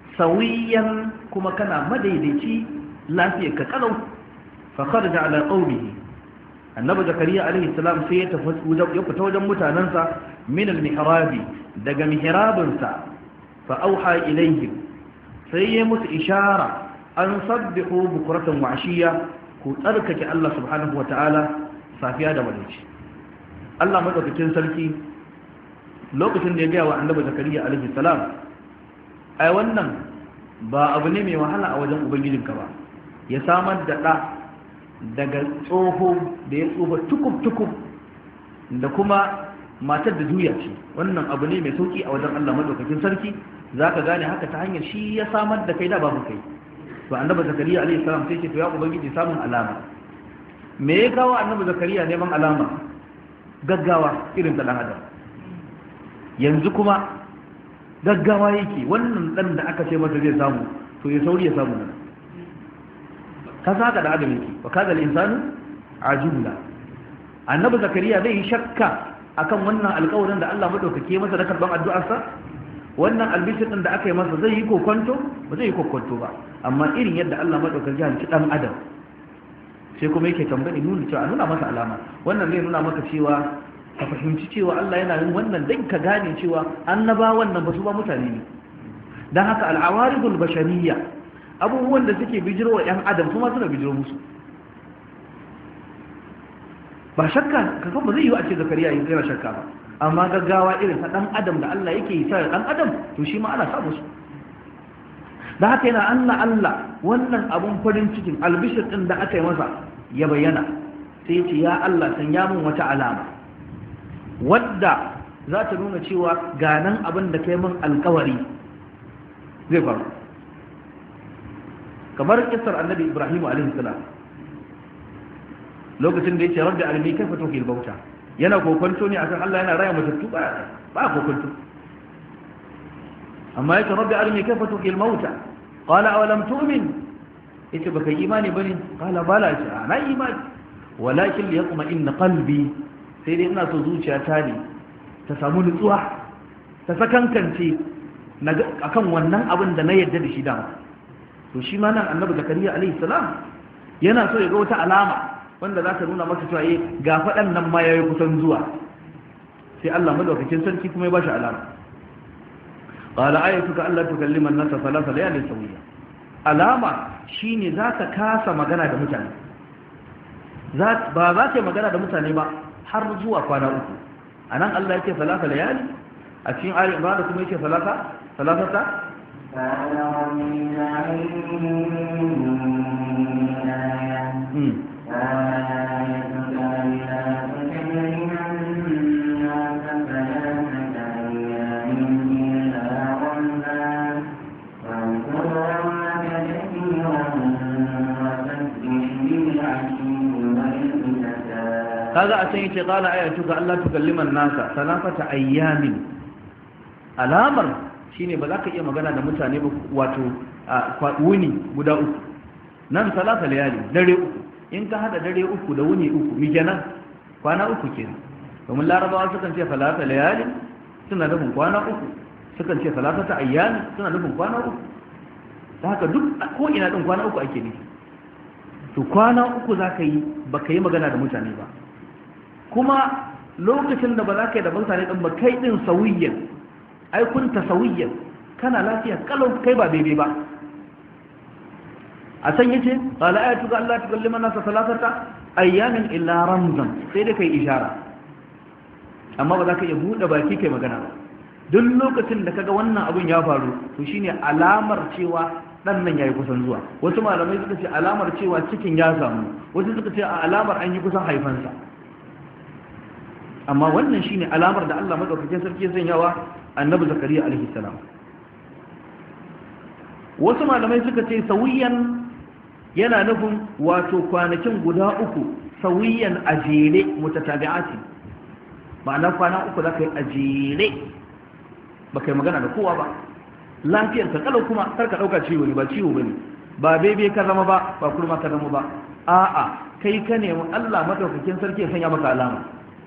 sawiyan kuma kana madaidaici lafiyar ka kalau fa kharaja ala qawmihi annabi zakariya alaihi salam sai ya tafi ya fita wajen mutanansa min al-mihrabi daga mihrabinsa fa auha ilayhim sai ya musu ishara an sabbihu bukratan wa ashiya ku tsarkake Allah subhanahu wa ta'ala safiya da marici Allah madaukakin sarki lokacin da ya gaya wa annabi zakariya alaihi salam ai wannan ba abu ne mai wahala a wajen ubangijinka ba ya samar da da daga tsoho da ya tsofa tukub-tukub da kuma matar da juya ce wannan abu ne mai sauki a wajen Allah madaukakin sarki za ka gane haka ta hanyar shi ya samar da kai da babu kai to annabi zakariya alaihi salam sai ce to ya ubangiji samun alama me ya kawo annabi zakariya neman alama gaggawa irin ta dan adam yanzu kuma gaggawa yake wannan dan da aka ce masa zai samu to ya sauri ya samu nan ka saka da adam yake wa kaza al-insanu ajula annabi zakariya zai yi shakka akan wannan alƙawarin da Allah madaukake masa da karban addu'arsa wannan albishir din da aka yi masa zai yi kokonto ba zai yi kokonto ba amma irin yadda Allah madaukaki ya halicci dan adam sai kuma yake tambayi nuna cewa nuna masa alama wannan zai nuna maka cewa ka fahimci cewa Allah yana yin wannan dan ka gane cewa annaba wannan ba su ba mutane ne dan haka al-awaridul bashariyya abubuwan da suke bijiro wa ‘yan adam kuma suna bijiro musu ba shakka kakan ba zai yi a ce zakariya yi zai shakka ba amma gaggawa irin ta ɗan adam da Allah yake yi sa ɗan adam to shi ma ana sa musu da haka yana Allah Allah wannan abun farin cikin albishir ɗin da aka yi masa ya bayyana sai ya ce ya Allah sanya min wata alama wadda za ta nuna cewa ganan abin da kai min alkawari zai faru kamar kisar annabi Ibrahim alaihi salam lokacin da yake rabbi alimi kaifa tuhil bauta yana kokonto ne akan Allah yana raya matattu ba ba kokonto amma yake rabbi alimi kaifa tuhil mauta qala awalam tu'min yace baka imani bane qala bala ce ana imani walakin liyatma inna qalbi sai dai ina so zuciyata ne ta samu nutsuwa ta sakankance akan wannan abin da na yarda da shi dama to shi ma nan annabi zakariya alaihi salam yana so ya ga wata alama wanda za ta nuna masa cewa eh ga fadan nan ma yayi kusan zuwa sai Allah madaukakin sarki kuma ya bashi alama qala ayatuka alla tukallima an-nasa thalatha layalin sawiya alama shine zaka kasa magana da mutane za ba za ka magana da mutane ba har zuwa kwana uku anan Allah yake thalatha layali a cikin ayat Imran kuma yake thalatha thalathata قال رب اجعلني آية قال آيتك ألا تكلم الناس ثلاثة أيام إلا رمزا واذكر ربك كثيرا وسبح بالعشي والإبكار هذا أتيت قال آيتك ألا تكلم الناس ثلاثة أيام الأمر shine ba za ka iya magana da mutane ba wato wuni guda uku nan salasa layali dare uku in ka hada dare uku da wuni uku mi kenan kwana uku kenan domin larabawa sukan ce salasa layali suna nufin kwana uku sukan ce salasa ta ayyami suna nufin kwana uku ta haka duk ko ina din kwana uku ake nufi to kwana uku za ka yi ba ka yi magana da mutane ba kuma lokacin da ba za ka yi da mutane din ba kai din sauyiyan ai kun tasawiyyan kana lafiya kalau kai ba daidai ba a san yace qala ayatu ga Allah tukallima nasa salatata ayyamin illa ramzan sai da kai ishara amma ba za ka iya bude baki kai magana ba duk lokacin da kaga wannan abun ya faru to shine alamar cewa dan nan yayi kusan zuwa wasu malamai suka ce alamar cewa cikin ya samu wasu suka ce alamar an yi kusan haifansa amma wannan shine alamar da Allah madaukakin sarki ya sanyawa annabi zakariya alaihi salam wasu malamai suka ce sawiyan yana nufin wato kwanakin guda uku sawiyan ajere mutatabi'ati ma'ana kwana uku zaka yi ajere baka yi magana da kowa ba lafiyar ka kalau kuma kar ka dauka ciwo ne ba ciwo bane ba bebe ka zama ba ba kurma ka zama ba a'a kai ka nemi Allah madaukakin sarki ya sanya maka alama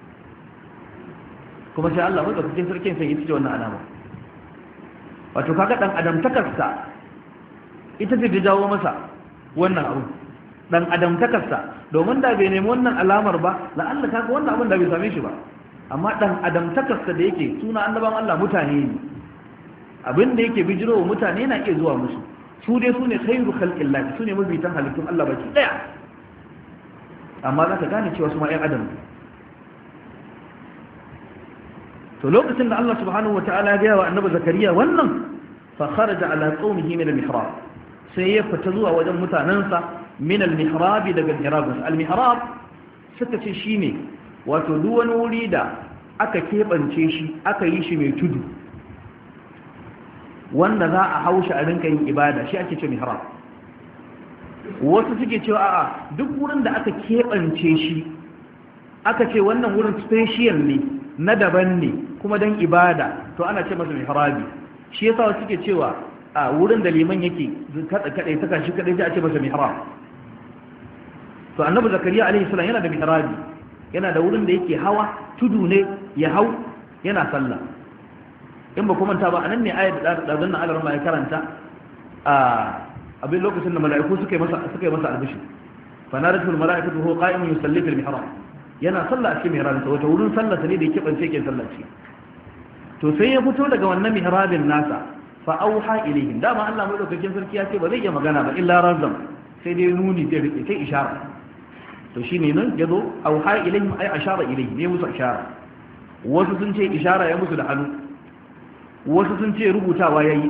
kuma sai Allah wanda kuke sarkin sai ita ce wannan alama wato kaga dan adam takarsa ita ce ta jawo masa wannan abu dan adam takarsa domin da bai nemi wannan alamar ba la Allah kaga wannan abin da bai same shi ba amma dan adam takarsa da yake suna annaban Allah mutane ne abin da yake bijiro mutane na iya zuwa musu su dai su ne khairu khalqillah su ne mabitan halittun Allah baki daya amma za ka gane cewa su ma ƴan adam ne to lokacin da Allah subhanahu wataala ya gaya wa annabi zakariya wannan fa kharaja ala qaumihi min al-mihrab sai ya fita zuwa wajen mutanansa min al-mihrab daga mihrab al-mihrab suka ce shine wato duk wani wuri da aka kebance shi aka yi shi mai tudu wanda za a haushi a rinka yin ibada shi ake ce mihrab wasu suke cewa a'a duk wurin da aka kebance shi aka ce wannan wurin special ne na daban ne kuma don ibada to ana ce masa mihrabi shi yasa wasu suke cewa a wurin da liman yake kada kadai saka shi kadai sai a ce masa mihrab to annabi zakariya alaihi salam yana da mihrabi yana da wurin da yake hawa tudu ne ya hau yana sallah in ba kuma ta ba anan ne ayat da da zanna Allah ma ya karanta a abin lokacin da mala'iku suka yi masa suka yi masa albishi fa naratul mala'ikatu huwa qa'imun yusalli fil mihrab yana sallah a cikin mihrabin sa wata wurin sallah ne da yake bance yake sallah ce to sai ya fito daga wannan mihrabin nasa fa auha ilayhim dama Allah mai dokokin sarki ya ce ba zai iya magana ba illa razam sai dai nuni da rike sai ishara to shine nan yazo auha ilayhim ay ashara ilayhim ne musu ishara wasu sun ce ishara ya musu da hannu wasu sun ce rubutawa yayi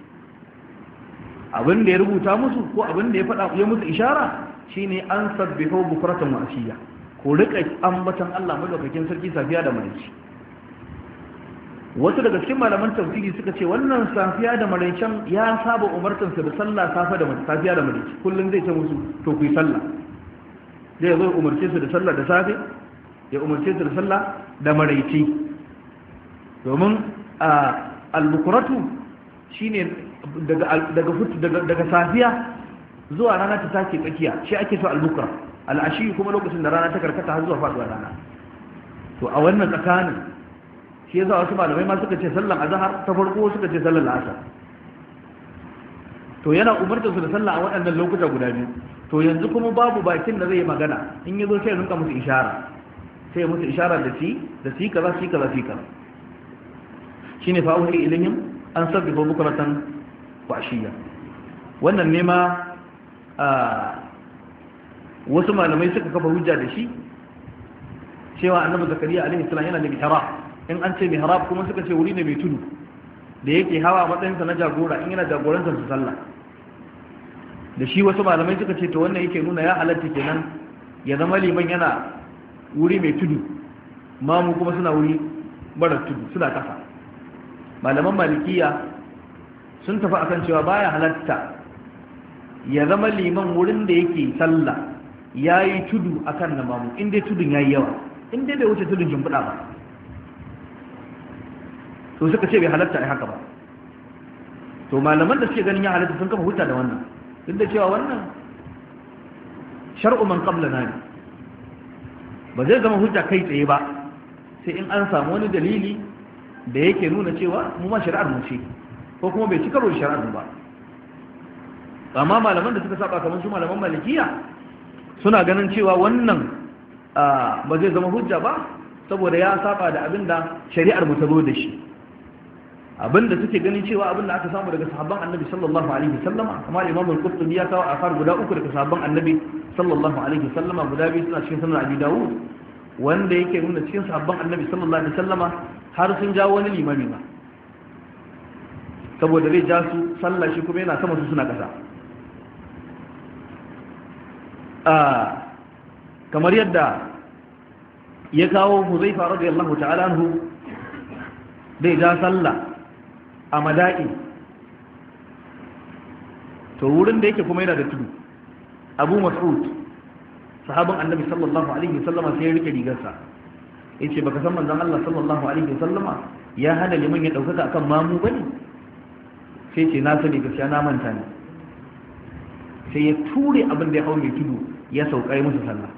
abin da ya rubuta musu ko abin da ya faɗa ya musu ishara shine an sabbihu bukratan wa ashiya ko rika ambatan Allah madaukakin sarki safiya da maraice wasu daga cikin malaman tafsiri suka ce wannan safiya da maraicen ya saba umartan su da sallah safa da safiya da maraice kullun zai ce musu to ku yi sallah zai zo umarce su da sallah da safe ya umarce su da sallah da maraice domin al-bukratu shine daga daga daga safiya zuwa rana ta take tsakiya shi ake so al-bukra al-ashi kuma lokacin da rana ta karkata har zuwa faduwar rana to a wannan tsakanin shi yasa wasu malamai ma suka ce sallan azhar ta farko suka ce sallan asar to yana umartar su da sallah a waɗannan lokuta guda biyu to yanzu kuma babu bakin da zai yi magana in yazo sai rinka musu ishara sai musu ishara da shi da shi kaza shi kaza shi kaza shine fa auhi ilayhim an sabbihu bukratan wa ashiya wannan ne ma wasu malamai suka kafa hujja da shi cewa annabi zakariya alaihi salam yana da mihrab in an ce mihrab kuma suka ce wuri ne mai tudu da yake hawa matsayinsa na jagora in yana jagorantar su sallah da shi wasu malamai suka ce to wannan yake nuna ya halatta kenan ya zama liman yana wuri mai tudu mamu kuma suna wuri mara tudu suna kasa malaman malikiya sun tafi akan cewa baya halatta ya zama liman wurin da yake sallah ya yi tudu akan na mamu inda tudun ya yi yawa inda bai wuce tudun jimbuɗa ba to suka ce bai halatta a haka ba to malaman da suke ganin ya halatta sun kafa hujja da wannan duk da cewa wannan shar'u man qablana ne ba zai zama hujja kai tsaye ba sai in an samu wani dalili da yake nuna cewa mu ma shari'ar mu ce ko kuma bai ci karo da shari'ar mu ba amma malaman da suka saba kamar su malaman malikiya suna ganin cewa wannan ba zai zama hujja ba saboda ya saba da abinda shari'ar mu ta zo da shi abinda suke ganin cewa abinda aka samu daga sahabban annabi sallallahu alaihi wasallama kamar imam al-qurtubi ya kawo asar guda uku daga sahabban annabi sallallahu alaihi wasallama guda biyu suna cikin sunan abi dawud wanda yake nuna cikin sahabban annabi sallallahu alaihi wasallama har sun jawo wani limami ba saboda zai ja su sallah shi kuma yana sama su suna kasa kamar yadda ya kawo huzaifa radiyallahu ta'ala anhu zai ja sallah a mada'i to wurin da yake kuma yana da tudu abu mas'ud sahabin annabi sallallahu alaihi wasallama sai ya rike rigarsa yace baka san manzon Allah sallallahu alaihi wasallama ya hana liman ya dauka akan mamu bane sai ce na sani gaskiya na manta ne sai ya ture abin da ya haure tudu ya saukai musu sallah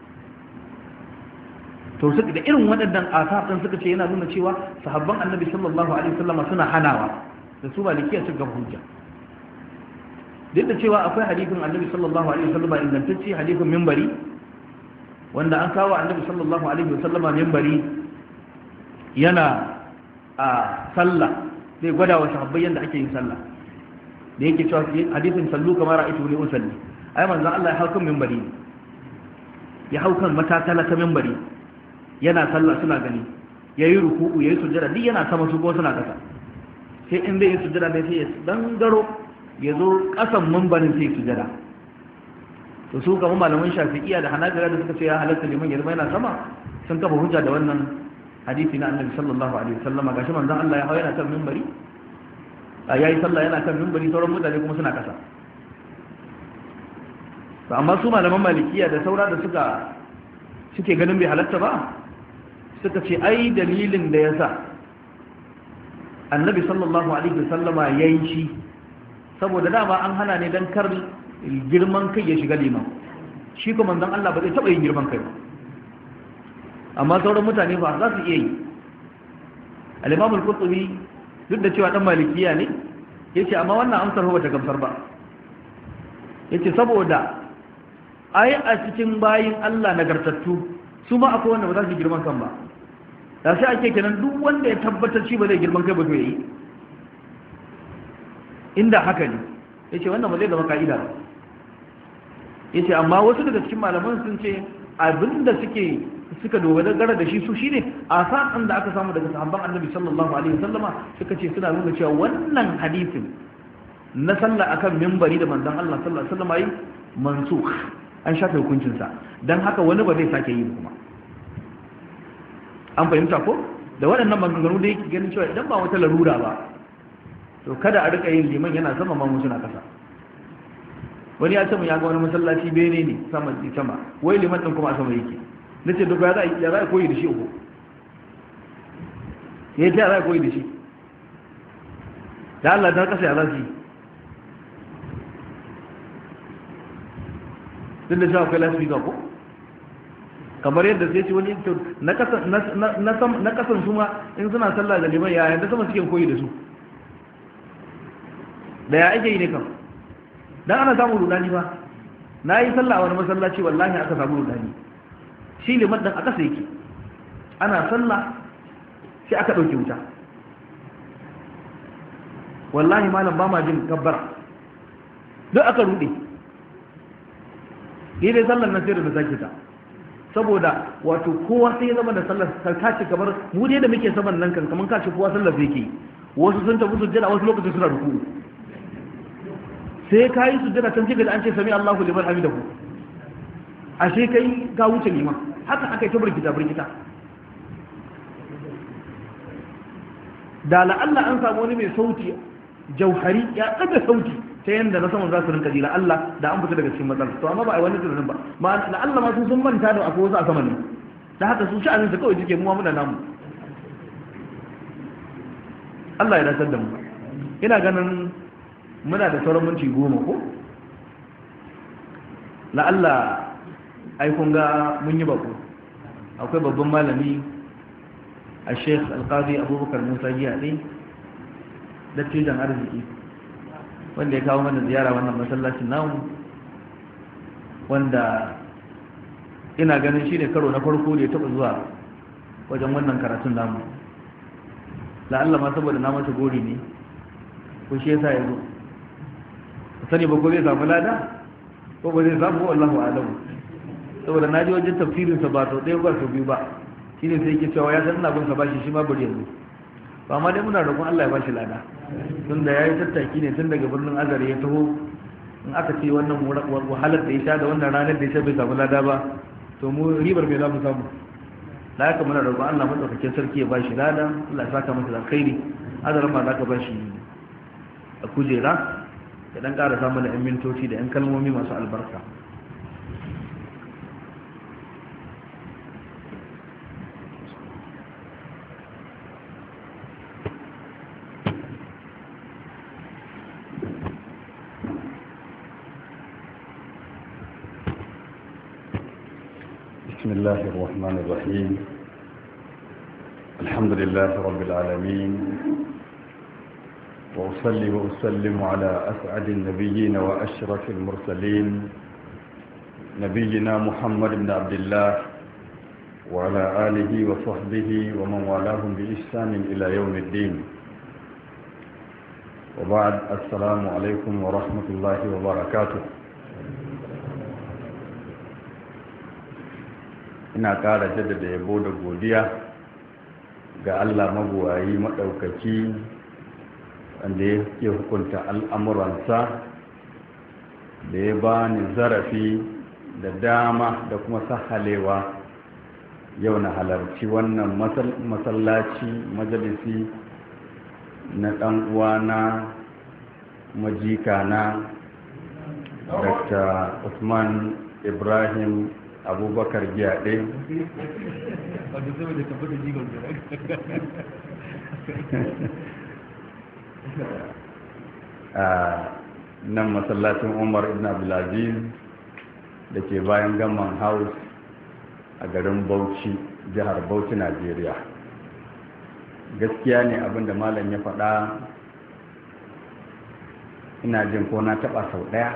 to suka da irin waɗannan asafin suka ce yana nuna cewa sahabban annabi sallallahu alaihi wasallama suna hanawa da su malikiya su gaba hujja duk da cewa akwai hadisin annabi sallallahu alaihi wasallama ingantacce hadisin minbari wanda an kawo annabi sallallahu alaihi wasallama minbari yana a sallah zai gwada wa sahabbai yanda ake yin sallah da yake cewa hadisin sallu kamar ra'aytu li usalli ai manzon Allah ya haukan minbari ya haukan matakala ta minbari yana sallah suna gani yayi ruku'u yayi sujjada duk yana sama su ko suna kasa sai in zai yi sujjada dai sai ya dangaro ya zo kasan minbarin sai sujjada to su kamar malaman shafi'iyya da hanabila da suka ce ya halatta liman ya zama yana sama sun kafa hujja da wannan hadisi na annabi sallallahu alaihi wasallam gashi manzon Allah ya hawo yana kan minbari yayi sallah yana kan minbari sauran mutane kuma suna kasa to amma su malaman malikiya da saura da suka suke ganin bai halatta ba suka ce ai dalilin da yasa annabi sallallahu alaihi wasallama yayin shi saboda dama an hana ne dan kar girman kai ya shiga liman shi kuma manzon Allah ba zai taba yin girman kai ba amma sauran mutane ba za su iya yi al-imam al-qurtubi duk da cewa dan malikiya ne yace amma wannan amsar ba ta gamsar ba yace saboda ai a cikin bayin Allah nagartattu su ma akwai wanda ba za su girman kan ba da sai ake kenan duk wanda ya tabbatar shi ba zai girman kai ba to yayi inda haka ne yace wannan ba zai zama ka'ida ba yace amma wasu daga cikin malaman sun ce abinda suke suka dogara da shi su shine asasan da aka samu daga sahabban annabi sallallahu alaihi wasallama suka ce suna nuna cewa wannan hadisin na sallah akan minbari da manzon Allah sallallahu alaihi wasallama yi mansukh an shafe hukuncin sa dan haka wani ba zai sake yi kuma an fahimta ko da waɗannan maganganu da yake ganin cewa idan ba wata larura ba to kada a rika yin liman yana sama mamu suna kasa wani ya ce mu ya ga wani masallaci bene ne sama sama wai liman din kuma a sama yake nace duk ya za ya za koyi da shi uku yayi ta za koyi da shi da Allah ta kasa ya za shi din da shawo kai lafi ga ko kamar yadda sai ce wani na kasan na kasan su ma in suna sallah da liman ya yanda sama suke koyi da su da ya ake yi ne kam dan ana samu rudani ba na yi sallah a wani masallaci wallahi aka samu rudani shi liman dan aka sai yake ana sallah sai aka dauke wuta wallahi malam ba ma jin kabbara duk aka rude ni dai sallar na sai da sake ta saboda wato kowa sai ya zama da sallar kace kamar mu dai da muke saman nan kan kaman kace kowa sallar zai ke wasu sun tafi sujjada wasu lokacin suna ruku sai kai sujjada tan jiga an ce sami Allahu liman hamidahu ashe kai ga wuce liman haka aka yi ta burkita burkita da la'alla an samu wani mai sauti jauhari ya ɗaga sauti ta yadda na saman za su rinka ji la'alla da an fita daga cikin matsala to amma ba a yi wani tunanin ba ma la'alla ma sun sun manta da akwai wasu a sama ne da haka su sha'anin su kawai jike muwa muna namu Allah ya dasar da mu ina ganin muna da sauran minti goma ko la'alla ai kun ga mun yi bako akwai babban malami a sheikh alqadi abubakar musa giyaɗe dattijan arziki wanda ya kawo mana ziyara wannan masallacin namu wanda ina ganin shi ne karo na farko da ya taɓa zuwa wajen wannan karatun namu la'alla ma saboda na masa gori ne ko shi yasa ya zo sani ba ko zai samu lada ko ba zai samu wallahu alamu saboda na ji wajen tafsirinsa ba sau ɗaya ba sau biyu ba shi ne sai yake cewa ya san ina bin sa bashi shi ma bari yanzu ba ma dai muna roƙon Allah ya bashi lada tun da ya yi tattaki ne tun daga birnin azare ya taho in aka ce wannan wahalar da ya sha da wannan ranar da ya sha bai samu lada ba to mu ribar mai za mu samu da haka muna roƙon Allah matsaukakin sarki ya bashi lada Allah ya saka masa da alkhairi azaran ma za ka bashi a kujera ya dan ƙara samu da 'yan mintoci da 'yan kalmomi masu albarka بسم الله الرحمن الرحيم الحمد لله رب العالمين وأصلي وأسلم على أسعد النبيين وأشرف المرسلين نبينا محمد بن عبد الله وعلى آله وصحبه ومن والاهم بإحسان إلى يوم الدين وبعد السلام عليكم ورحمة الله وبركاته ina ƙara jaddada yabo da godiya ga Allah mabuwayi maɗaukaki wanda ya hukunta al'amuransa da ya ba ni zarafi da dama da kuma sahalewa yau na halarci wannan masallaci majalisi na ɗan uwana majikana Dr. Usman Ibrahim abubakar giyaɗe a nan masallacin umar ibn abdulaziz da ke bayan gaman house a garin bauchi jihar bauchi najeriya gaskiya ne abinda malam ya faɗa. Ina jin ko na taɓa sau ɗaya,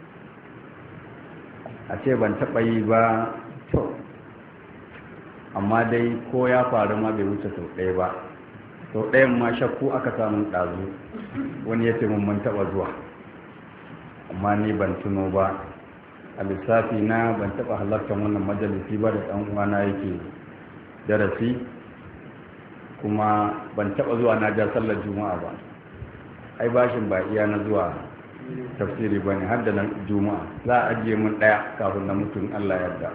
a ce ban taɓa yi ba to, amma dai ko ya faru ma bai wuce sau ɗaya ba. Sau ɗayan ma shakku aka samun ɗazu, wani ya ce mun mun taɓa zuwa, amma ni ban tuno ba. A lissafi na ban taɓa halartar wannan majalisi ba da ɗan uwana yake darasi, kuma ban taɓa zuwa na ja sallar juma'a ba. Ai bashin ba iya na zuwa tafsiri ba ne, har da na juma'a za a ajiye mun ɗaya kafin na mutum Allah yarda.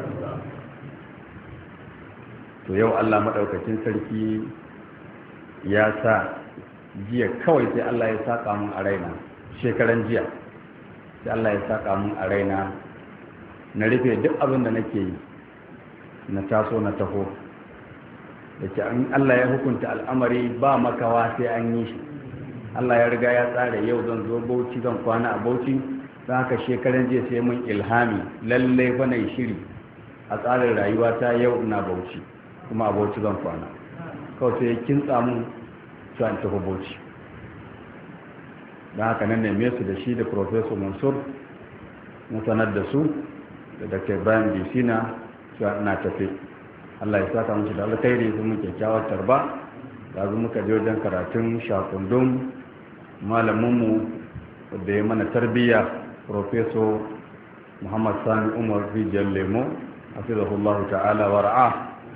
To yau Allah maɗaukacin sarki ya sa jiya kawai sai Allah ya saƙa mun a raina, shekaran jiya sai Allah ya saƙa mun a raina na rufe duk abin da nake yi, na taso na taho da ke an Allah ya hukunta al'amari ba makawa sai an yi shi. Allah ya riga ya tsara yau zan zo Bauchi, zan kwana a Bauchi, don haka shekaran jiya sai mun ilhami lallai fa na shiri a tsarin rayuwa ta yau ina Bauchi, kuma a Bauchi zan kwana. Kawai sai kin tsamu su an tafi Bauchi. Don haka nan neme su da shi da Professor Mansur mun sanar da su da Doctor Ibrahim Bisina su ina tafi. Allah ya saka musu da alkhairi, sun mun kyakkyawar tarba. Yanzu muka je wajen karatun shakundun malaminmu da ya mana tarbiyya Professor Muhammad Sani Umar Rijiyar Lemo, hafizahullahu ta'ala wa ra'a.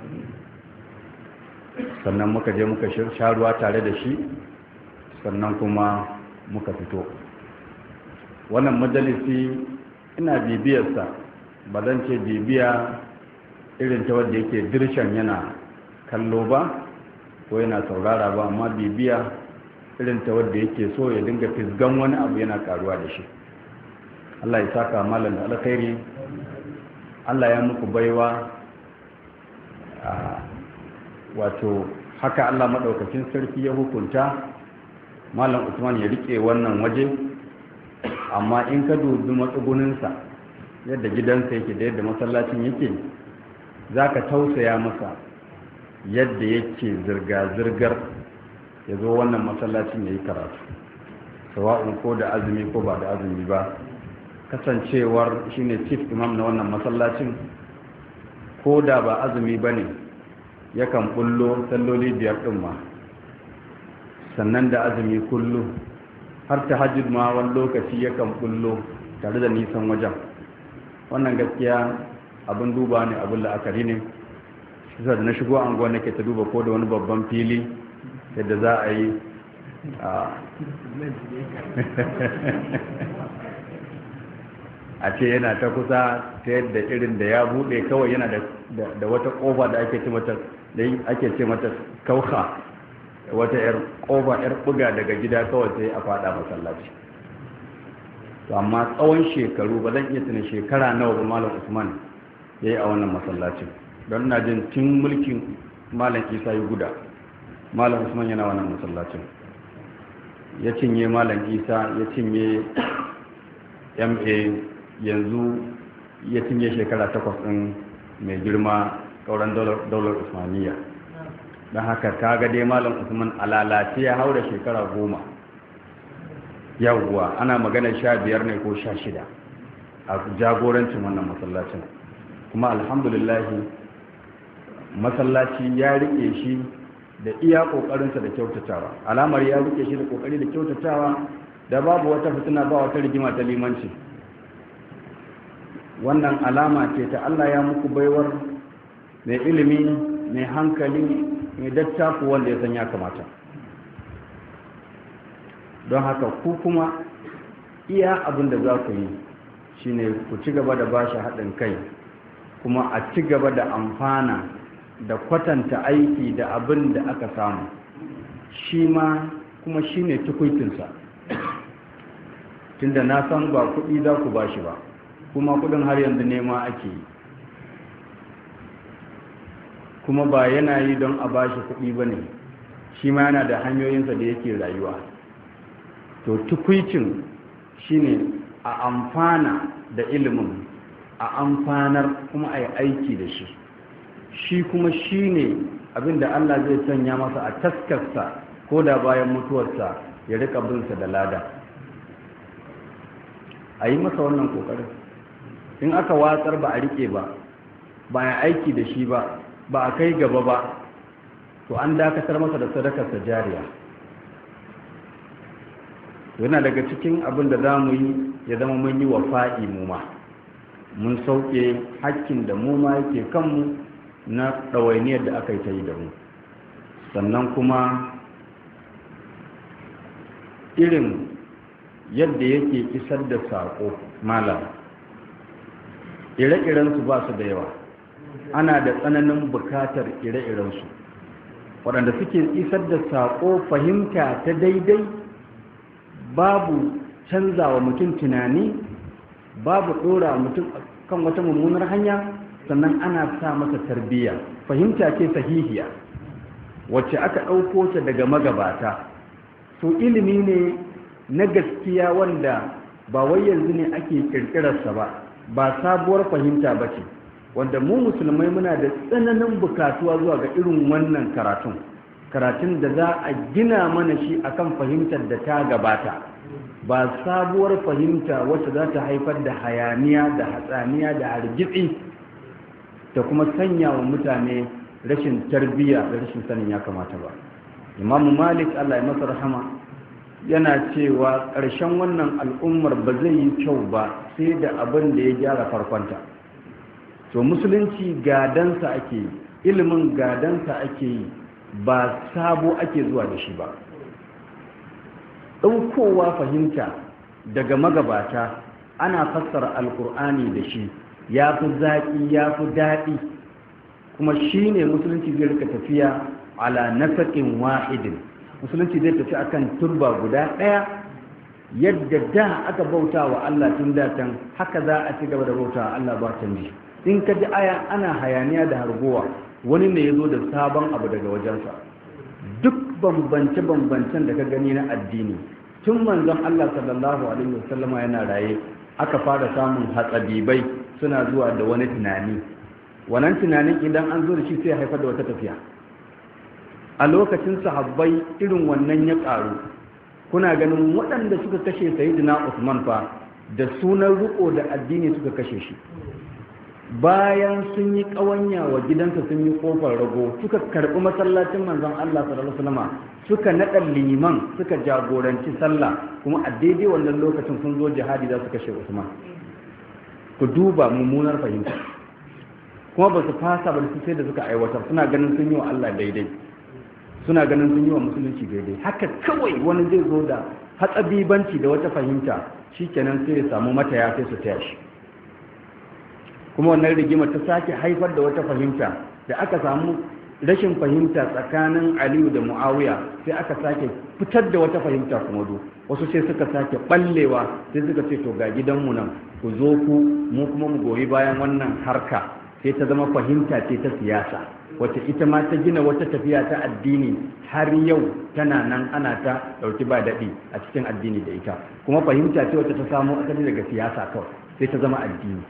Sannan muka je muka sha ruwa tare da shi, sannan kuma muka fito. Wannan majalisi ina bibiyarsa, ba zan ce bibiya irin ta wadda yake dirshan yana kallo ba ko yana saurara ba, amma bibiya irin ta wadda yake so ya dinga fisgan wani abu yana karuwa da shi. Allah ya saka malam da alkhairi. Allah ya muku baiwa, wato haka Allah madaukakin sarki ya hukunta malam Usman ya rike wannan waje, amma in ka dubi matsuguninsa yadda gidansa yake da yadda masallacin yake, zaka tausaya masa yadda yake zirga-zirgar ya zo wannan masallacin ya yi karatu, sawa'un ko da azumi ko ba da azumi ba. Kasancewar shine chief imam na wannan masallacin, ko da ba azumi ba ne yakan bullo salloli biyar ɗin ma, sannan da azumi kullum har ta hajjud ma wani lokaci yakan bullo tare da nisan wajen. Wannan gaskiya abin duba ne, abin la'akari ne. da na shigo anguwa nake ta duba ko da wani babban fili yadda za a yi a ce yana ta kusa ta yadda irin da ya bude kawai yana da wata kofa da ake ce mata da ake ce mata kauka, wata yar kofa yar buga daga gida kawai sai a fada masallaci. to amma tsawon shekaru ba zan iya tuna shekara nawa ba malam Usman yayi a wannan masallacin, don na jin tun mulkin malam Isa ya guda malam Usman yana wannan masallacin. Ya cinye malam Isa, ya cinye M A, yanzu ya cinye shekara takwas ɗin mai girma kauran daular Usmaniya. don haka ta ga dai malam Usman alalace ya haura shekara goma, yawwa ana magana sha biyar ne ko sha shida a jagorancin wannan masallacin. Kuma alhamdulillahi masallaci ya rike shi da iya kokarinsa da kyautatawa, alamar ya rike shi da kokari da kyautatawa, da babu wata fitina ba wata rigima ta limanci. Wannan alama ce ta Allah ya muku baiwar mai ilimi, mai hankali, mai dattaku wanda ya san ya kamata. Don haka ku kuma iya abin da za ku yi shine ku ci gaba da bashi haɗin kai, kuma a ci gaba da amfana da kwatanta aiki da abin da aka samu, shi ma kuma shi ne tukuitinsa. Tunda na san ba kuɗi za ku ba shi ba, kuma kuɗin har yanzu nema ake yi, kuma ba yana yi don a ba shi kuɗi ba ne, shi ma yana da hanyoyinsa da yake rayuwa. To tukuicin shi ne a amfana da ilimin, a amfanar kuma a yi aiki da shi. Shi kuma shi ne abinda Allah zai sanya masa a taskarsa ko da bayan mutuwarsa ya rika binsa da lada. A yi masa wannan kokarin. In aka watsar ba a rike ba, ba ya aiki da shi ba, ba a kai gaba ba, to an dakatar masa da sadakarsa jariya. Yana daga cikin abin da za mu yi ya zama mun yi wa fa'i mu ma, mun sauke hakkin da mu ma yake kanmu na ɗawainiyar da aka yi ta yi da mu. Sannan kuma irin yadda yake isar da saƙo malam, ire-irensu ba su da yawa, ana da tsananin bukatar ire-irensu waɗanda suke isar da saƙo fahimta ta daidai, babu canza wa mutum tunani, babu ɗora mutum kan wata mummunar hanya, sannan ana sa masa tarbiyya. Fahimta ce sahihiya wacce aka ɗauko ta daga magabata. To ilimi ne na gaskiya wanda ba wai yanzu ne ake ƙirƙirarsa ba, ba sabuwar fahimta ba ce, wanda mu musulmai muna da tsananin bukatuwa zuwa ga irin wannan karatun karatun da za a gina mana shi akan fahimtar da ta gabata, ba sabuwar fahimta wacce za ta haifar da hayaniya da hatsaniya da hargitsi da kuma sanya wa mutane rashin tarbiyya da rashin sanin ya kamata ba. Imam Malik Allah ya masa rahama yana cewa ƙarshen wannan al'ummar ba zai yi kyau ba sai da abin da ya gyara farkonta. To musulunci gadansa ake yi, ilimin gadansa ake yi, ba sabo ake zuwa da shi ba. ɗaukowa fahimta daga magabata ana fassara alkur'ani da shi ya fi zaƙi ya fi daɗi, kuma shi ne musulunci zai rika tafiya ala nasaƙin wa'idin. Musulunci zai tafi akan turba guda ɗaya, yadda da aka bauta wa Allah tun datan haka za a ci gaba da bauta wa Allah ba canji. In ka ji aya ana hayaniya da hargowa, wani ne ya zo da sabon abu daga wajensa. Duk bambance-bambancen da ka gani na addini tun manzon Allah sallallahu alaihi wasallama yana raye aka fara samun hatsabibai suna zuwa da wani tunani. Wannan tunanin idan an zo da shi sai haifar da wata tafiya. A lokacin sahabbai irin wannan ya ƙaru. Kuna ganin waɗanda suka kashe Sayyidina Usman fa da sunan riko da addini suka kashe shi. Bayan sun yi ƙawanya wa gidansa sun yi ƙofar rago, suka karɓi masallacin manzon Allah sallallahu alaihi wasallam, suka naɗa liman suka jagoranci sallah, kuma a daidai wannan lokacin sun zo jihadi za su kashe Usman. Ku duba mummunar fahimta. Kuma ba su fasa ba sai da suka aiwatar, suna ganin sun yi wa Allah daidai, suna ganin sun yi wa musulunci daidai. Haka kawai wani zai zo da hatsabibanci da wata fahimta, shikenan sai ya samu mataya sai su taya shi. Kuma wannan rigima ta sake haifar da wata fahimta da aka samu rashin fahimta tsakanin Aliyu da Muawiya, sai aka sake fitar da wata fahimta kuma do wasu sai suka sake ballewa, sai suka ce to ga gidanmu nan ku zo ku mu kuma mu goyi bayan wannan harka, sai ta zama fahimta ce ta siyasa wacce ita ma ta gina wata tafiya ta addini har yau tana nan ana ta dauki ba daɗi a cikin addini da ita, kuma fahimta ce wacce ta samo asali daga siyasa kawai sai ta zama addini.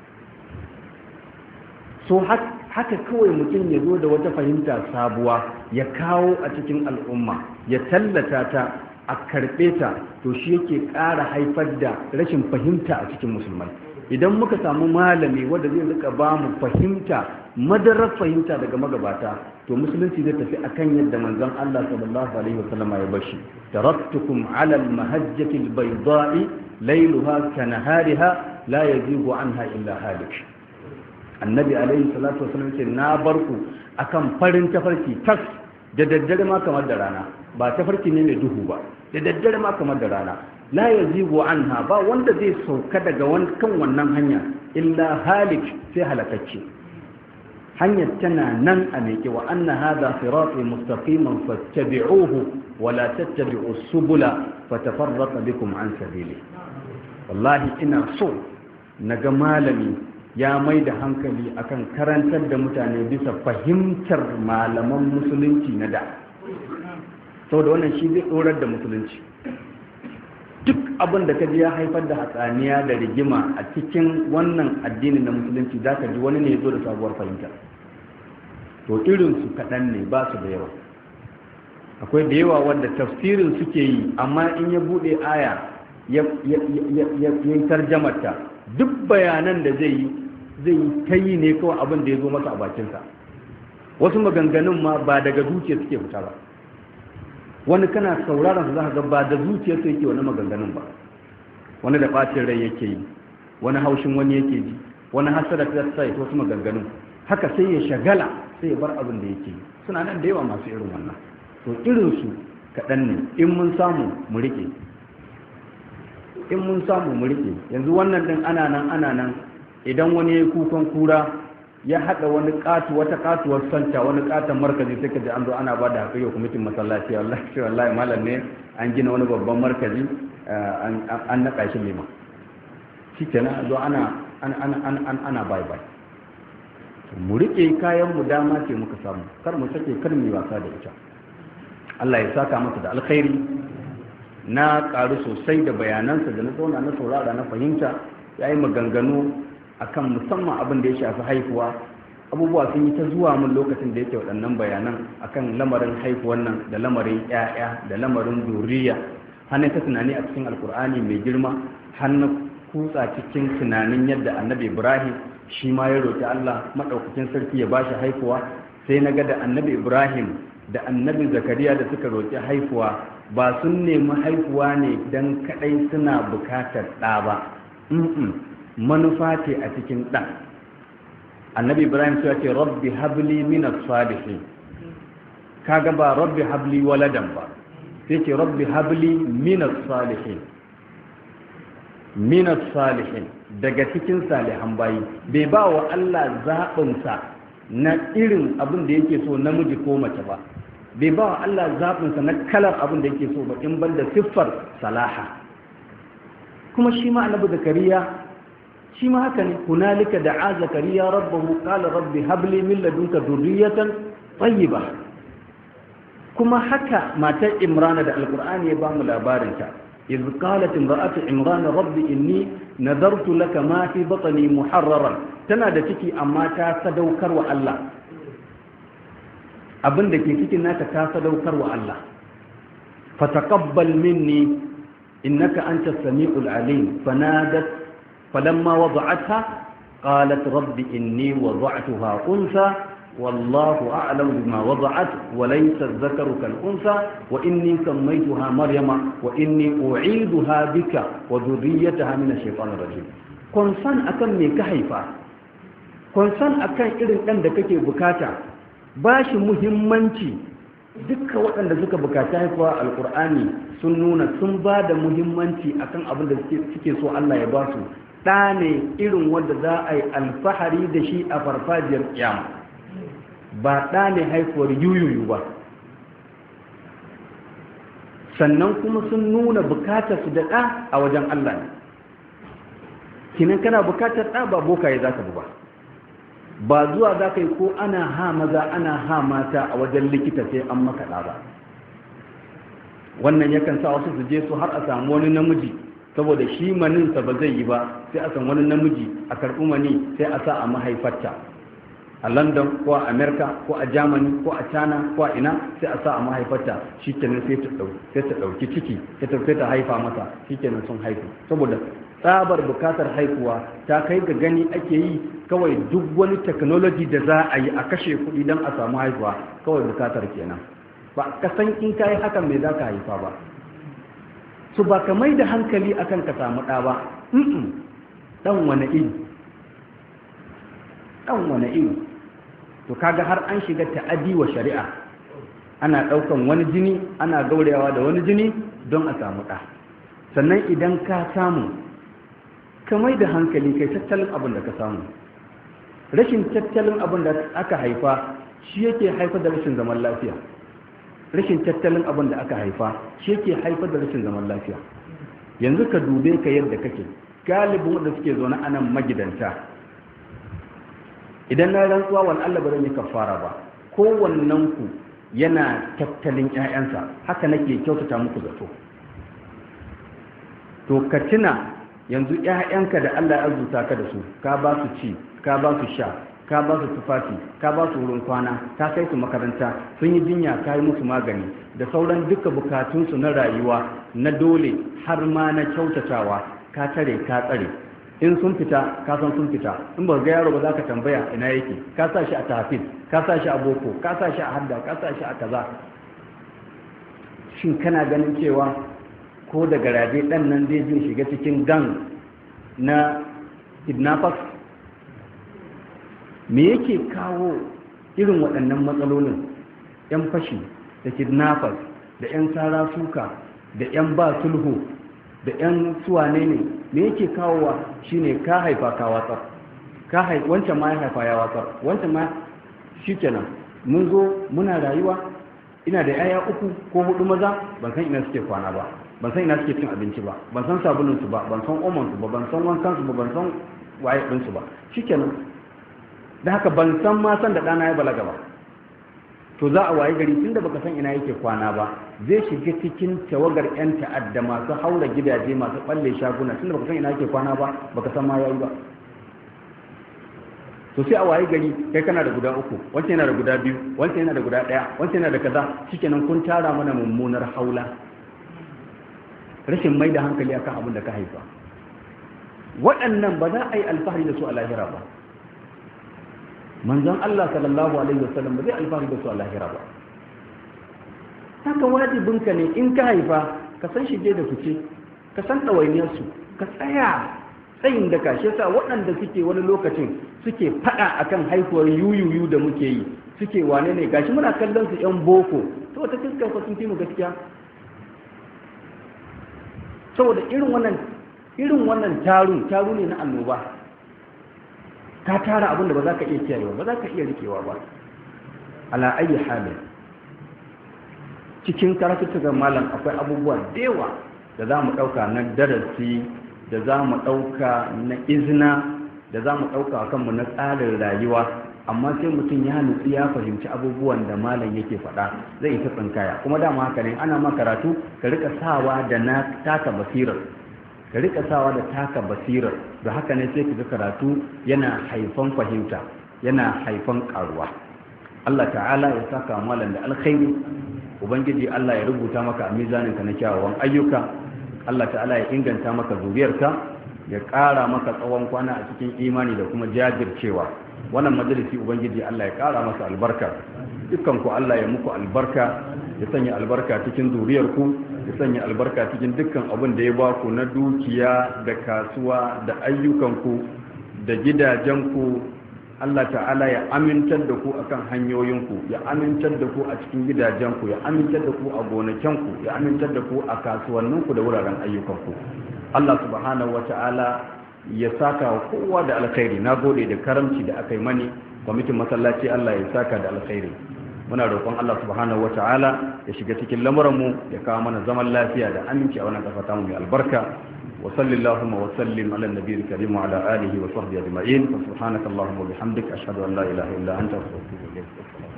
So haka kawai mutum ya zo da wata fahimta sabuwa ya kawo a cikin al'umma ya tallata ta a karɓe ta, to shi yake ƙara haifar da rashin fahimta a cikin musulmai. Idan muka samu malami wanda zai rika ba mu fahimta, madarar fahimta daga magabata, to musulunci zai tafi akan yadda manzon Allah sallallahu alaihi wasallam ya bashi. Taraktukum ala al-mahajjati al-bayda'i laylaha kanahariha la yazigu anha illa halik. Annabi alaihi salatu wasallam ce na barku akan farin tafarki tas, da daddare ma kamar da rana, ba tafarki ne mai duhu ba, da daddare ma kamar da rana, la yazigu anha, ba wanda zai sauka daga kan wannan hanya illa halik, sai halakacce. Hanyar tana nan a meke, wa anna hadha sirati mustaqiman fattabi'uhu wa la tattabi'us subula fatafarraqa bikum an sabili. Wallahi ina so naga malami ya mai da hankali akan karantar da mutane bisa fahimtar malaman musulunci na da, sau da wannan shi zai tsorar da musulunci. Duk abin da kaji ya haifar da hatsaniya da rigima a cikin wannan addinin na musulunci, za ka ji wani ne ya zo da sabuwar fahimta. to irinsu kaɗan ne ba su da yawa. Akwai da yawa wanda tafsirin suke yi, amma in ya buɗe aya ya yi tarjamarta, duk bayanan da zai yi zai yi ta yi ne kawai abin da ya zo masa a bakinsa. Wasu maganganun ma ba daga zuciya suke fita ba, wani kana sauraron su za ka ga ba da zuciya su yake wani maganganun ba, wani da ɓacin rai yake yi, wani haushin wani yake ji, wani hasada ta sai wasu maganganun, haka sai ya shagala sai ya bar abin da yake yi. Suna nan da yawa masu irin wannan. To irinsu kaɗan ne, in mun samu mu riƙe in mun samu mu riƙe yanzu wannan ɗin ana nan ana nan idan wani ya yi kukan kura ya haɗa wani ƙatu wata ƙatuwar santa wani ƙaton markazi sai ka ji an zo ana ba da haƙuri wa kwamitin masallaci, wallahi shi wallahi malam ne an gina wani babban markazi an naɗa shi lima, shi kenan zo ana ana bai bai. Mu riƙe kayan mu dama ce muka samu, kar mu sake kar mu yi wasa da ita. Allah ya saka masa da alkhairi. Na ƙaru sosai da bayanansa da na zauna na saurara na fahimta, ya yi maganganu akan musamman abin da ya shafi haihuwa. Abubuwa sun yi ta zuwa mun lokacin da yake waɗannan bayanan akan lamarin haihuwan nan da lamarin ƴaƴa da lamarin zuriya. Hannun ta tunani a cikin alkur'ani mai girma, hannun kutsa cikin tunanin yadda annabi Ibrahim shi ma ya roƙi Allah maɗaukakin sarki ya ba shi haihuwa. Sai na ga da annabi Ibrahim da annabi Zakariya da suka roƙi haihuwa ba sun nemi haihuwa ne don kaɗai suna bukatar ɗa ba, manufa ce a cikin ɗan. Annabi Ibrahim ya ce rabbi habli minas salihin, kaga ba rabbi habli waladan ba, sai ce rabbi habli minas salihin, minas salihin daga cikin salihan bayi. Bai ba wa Allah zaɓinsa na irin abin da yake so namiji ko mace ba, bai ba wa Allah zaɓinsa na kalar abin da yake so ba, in banda siffar salaha. Kuma shi ma annabi Zakariya shi ma haka ne, hunalika da'a Zakariya rabbahu qala rabbi habli min ladunka dhurriyatan tayyiba. Kuma haka matar Imrana da Alqur'ani ya ba mu labarin ta, إذ قالت امرأة عمران رب إني نذرت لك ما في بطني محررا. تنا da ciki amma ta sadaukar wa Allah, abin da ke cikin nata ta sadaukar wa Allah. fataqabbal minni innaka antas samiul alim. fanadat falamma wada'atha qalat rabbi inni wada'tuha unsa والله أعلم بما وضعت وليس الذكر كالأنثى وإني سميتها مريم وإني أعيدها بك وذريتها من الشيطان الرجيم. كونسان أكن ميك حيفا كونسان أكن إذن أن دكك بكاتا باش مهمنتي dukkan waɗanda suka bukata haifuwa alkur'ani sun nuna sun ba da muhimmanci akan abin da suke so Allah ya ba su ɗa ne irin wanda za a yi alfahari da shi a farfajiyar kiyama, ba ɗa ne haifuwar yuyuyu ba. Sannan kuma sun nuna bukatar su da ɗa a wajen Allah ne. Kinan kana bukatar ɗa ba bokaye za ka bi ba, ba zuwa za ka yi ko ana ha maza ana ha mata a wajen likita sai an maka ɗa ba. Wannan yakan sa wasu su je su har a samu wani namiji saboda shi maninsa ba zai yi ba, sai a san wani namiji a karɓi mani sai a sa a mahaifarta a London ko a America ko a Germany ko a China ko a ina, sai a sa a mahaifarta, shi kenan sai ta ɗauki ciki sai ta haifa masa, shi kenan sun haifu. Saboda tsabar bukatar haihuwa ta kai ga gani ake yi kawai duk wani technology da za a yi a kashe kuɗi don a samu haihuwa kawai bukatar kenan, ba ka san in ka yi hakan mai za ka haifa ba. su ba ka mai da hankali akan ka samu ɗa ba. ɗan wane iri ɗan wane iri to kaga har an shiga ta'adi wa shari'a, ana ɗaukan wani jini ana gaurayawa da wani jini don a samu ɗa. Sannan idan ka samu ka mai da hankali kai tattalin abin da ka samu. Rashin tattalin abin da aka haifa shi yake haifar da rashin zaman lafiya. Rashin tattalin abin da aka haifa shi yake haifar da rashin zaman lafiya. Yanzu ka dube ka yadda kake, galibin wanda suke zaune a nan magidanta, idan na rantsuwa wani Allah ba zan yi kafara ba, kowannen ku yana tattalin ƴaƴansa, haka nake kyautata muku zato. To ka tuna yanzu ƴaƴanka da Allah ya arzuta ka da su, ka ba su ci, ka ba su sha, ka ba su tufafi, ka ba su wurin kwana, ka kai su makaranta, sun yi jinya ka yi musu magani da sauran duka bukatunsu na rayuwa na dole har ma na kyautatawa ka tare ka tsare. In sun fita ka san sun fita, in ba ga yaro ba za ka tambaya ina yake, ka sa shi a tafiz, ka sa shi a boko, ka sa shi a hadda, ka sa shi a kaza. Shin kana ganin cewa ko da garaje dan nan zai je shiga cikin gang na kidnappers? Me yake kawo irin waɗannan matsalolin? 'Yan fashi da kidnappers da 'yan sara suka da 'yan ba sulhu da 'yan suwane ne, me yake kawowa shine ka haifa ka watsar, ka haifa wancan ma ya haifa ya watsar, wancan ma shikenan. Mun zo muna rayuwa, ina da 'ya'ya uku ko hudu maza, ban san ina suke kwana ba, ban san ina suke cin abinci ba, ban san sabulun su ba, ban san omon su ba, ban san wankan su ba, ban san waye din su ba, shikenan. Da haka ban san ma san da ɗana ya balaga ba. To za a waye gari tunda baka san ina yake kwana ba, zai shiga cikin tawagar 'yan ta'adda masu haura gidaje, masu balle shaguna, tunda baka san ina yake kwana ba, baka san ma yayi ba. To sai a waye gari kai kana da guda uku, wancan yana da guda biyu, wancan yana da guda ɗaya, wancan yana da kaza, shikenan kun tara mana mummunar haula. Rashin mai da hankali akan abin da ka haifa. Waɗannan ba za a yi alfahari da su a lahira ba. Manzon Allah sallallahu alaihi wasallam ba zai alfahari da su a lahira ba. Haka wajibinka ne in ka haifa ka san shige da fice, ka san ɗawainiyarsu, ka tsaya tsayin da kashe sa waɗanda suke wani lokacin suke faɗa akan haihuwar yuyuyu da muke yi, suke wane ne gashi muna kallon su ƴan boko, to wata fuskar fa sun fi mu gaskiya. Saboda irin wannan irin wannan taru taru ne na annoba. Ka tara abin da ba za ka iya kiyayewa ba, za ka iya rikewa ba. Ala ayi halin cikin karatuttukan malam akwai abubuwa da yawa da za mu ɗauka na darasi, da za mu ɗauka na izina, da za mu ɗauka kanmu na tsarin rayuwa, amma sai mutum ya nutsu ya fahimci abubuwan da malam yake faɗa zai yi ta tsinkaya. Kuma dama haka ne, ana ma karatu ka rika sawa da na taka basirar, ka rika sawa da taka basirar, da haka ne sai ka ga karatu yana haifan fahimta, yana haifan karuwa. Allah ta'ala ya saka malam da alkhairi, ubangiji Allah ya rubuta maka a mizaninka na kyawawan ayyuka, Allah ta'ala ya inganta maka zuriyarka, ya ƙara maka tsawon kwana a cikin imani da kuma jajircewa. Wannan majalisi ubangiji Allah ya ƙara masa albarka, dukkan ku Allah ya muku albarka, ya sanya albarka cikin zuriyarku, ya sanya albarka cikin dukkan abin da ya ba ku na dukiya da kasuwa da ayyukanku da gidajenku. Allah ta'ala ya amintar da ku akan hanyoyinku, ya amintar da ku a cikin gidajenku, ya amintar da ku a gonakenku, ya amintar da ku a kasuwanninku da wuraren ayyukanku. Allah subhanahu wa ta'ala ya saka wa kowa da alkhairi. Na gode da karamci da aka yi mani, kwamitin masallaci Allah ya saka da alkhairi. Muna roƙon Allah subhanahu wa ta'ala ya shiga cikin lamuranmu, ya kawo mana zaman lafiya da aminci a wannan ƙasa ta mu mai albarka. wa sallallahu wa sallim ala nabiyil karim wa ala alihi wa sahbihi ajma'in. Subhanaka allahumma wa bihamdika ashhadu an la ilaha illa anta astaghfiruka wa atubu ilayk.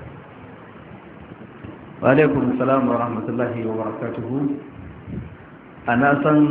Wa alaikum assalam wa rahmatullahi wa barakatuhu. Ana san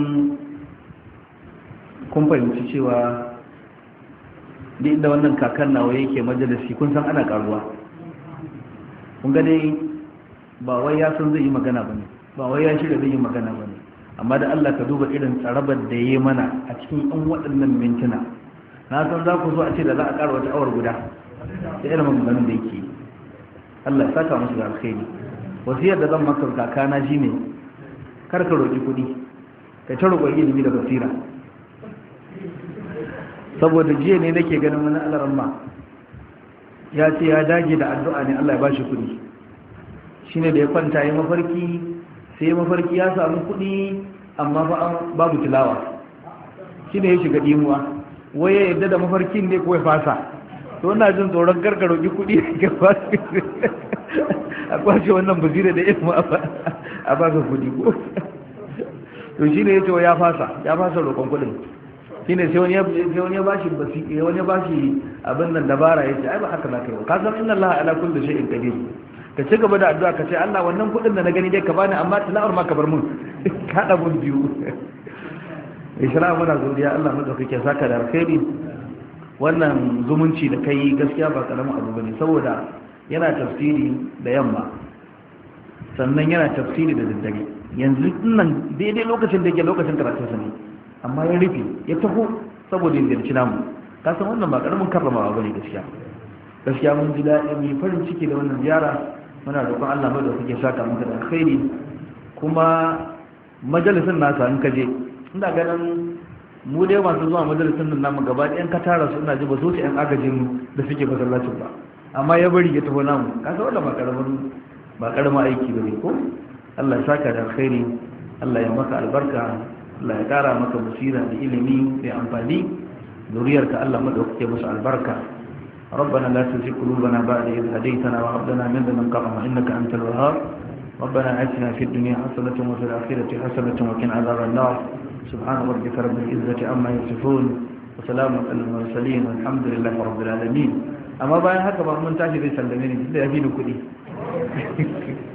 kun fahimci cewa duk da wannan kakan nawa yake majalisi kun san ana karuwa. Kun ga dai ba wai ya san zai yi magana bane, ba wai ya shirya zai yi magana bane, amma da Allah ka duba irin tsarabar da yayi mana a cikin ɗan waɗannan mintuna. Na san za ku so a ce da za a ƙara wata awar guda da irin maganganun da yake. Allah ya saka musu da alkhairi. Wasiyar da zan maka kakana shine kar ka roki kuɗi, ka ta roƙon ilimi da basira. Saboda jiya ne nake ganin wani alaramma ya ce ya dage da addu'a ne Allah ya bashi kuɗi. Shine da ya kwanta ya mafarki, sai mafarki ya samu kuɗi amma ba babu tilawa. Shine ya shiga dimuwa, wai ya yadda da mafarkin ne ko ya fasa. To ina jin tsoron karka roki kuɗi ka fasa a kwashe wannan basira da ilmu a baka kuɗi ko. To shine ya ce ya fasa, ya fasa roƙon kuɗin. Shine sai wani sai wani ya bashi basi wani ya bashi abin nan dabara yace ai ba haka zaka yi. Ka san inna Allah ala kulli shay'in qadir. Ka ci gaba da addu'a ka ce Allah wannan kudin da na gani dai ka bani amma tilawar ma ka bar mun. Ka da mun biyu. Insha Allah muna godiya Allah mu dauke saka da alkhairi. wannan zumunci da kai gaskiya ba karamin abu bane saboda yana tafsiri da yamma sannan yana tafsiri da daddare yanzu nan daidai lokacin da yake lokacin karatun sa ne amma ya rufe ya taho saboda ya ziyarci namu ka san wannan ba karamin karramawa bane gaskiya gaskiya mun ji daɗi mai farin ciki da wannan ziyara muna roƙon Allah mai da kuke saka maka da alkhairi kuma majalisin nasa in kaje ina ganin mu dai masu zuwa majalisin nan namu gaba ɗayan ka tara su ina ji ba su ce yan agajin da suke masallacin ba amma ya bari ya taho namu ka san wannan ba karamin ba karamin aiki bane ko Allah ya saka da alkhairi Allah ya maka albarka Allah ya kara maka basira da ilimi da amfani zuriyarka Allah madaukake musu albarka ربنا لا تزغ قلوبنا بعد إذ هديتنا وهب لنا من لدنك رحمة إنك أنت الوهاب ربنا آتنا في الدنيا حسنة وفي الآخرة حسنة وقنا عذاب النار سبحان ربك رب العزة عما يصفون وسلام على المرسلين والحمد لله رب العالمين أما بعد هكذا من تعجب يسلمني لا يفيد كلي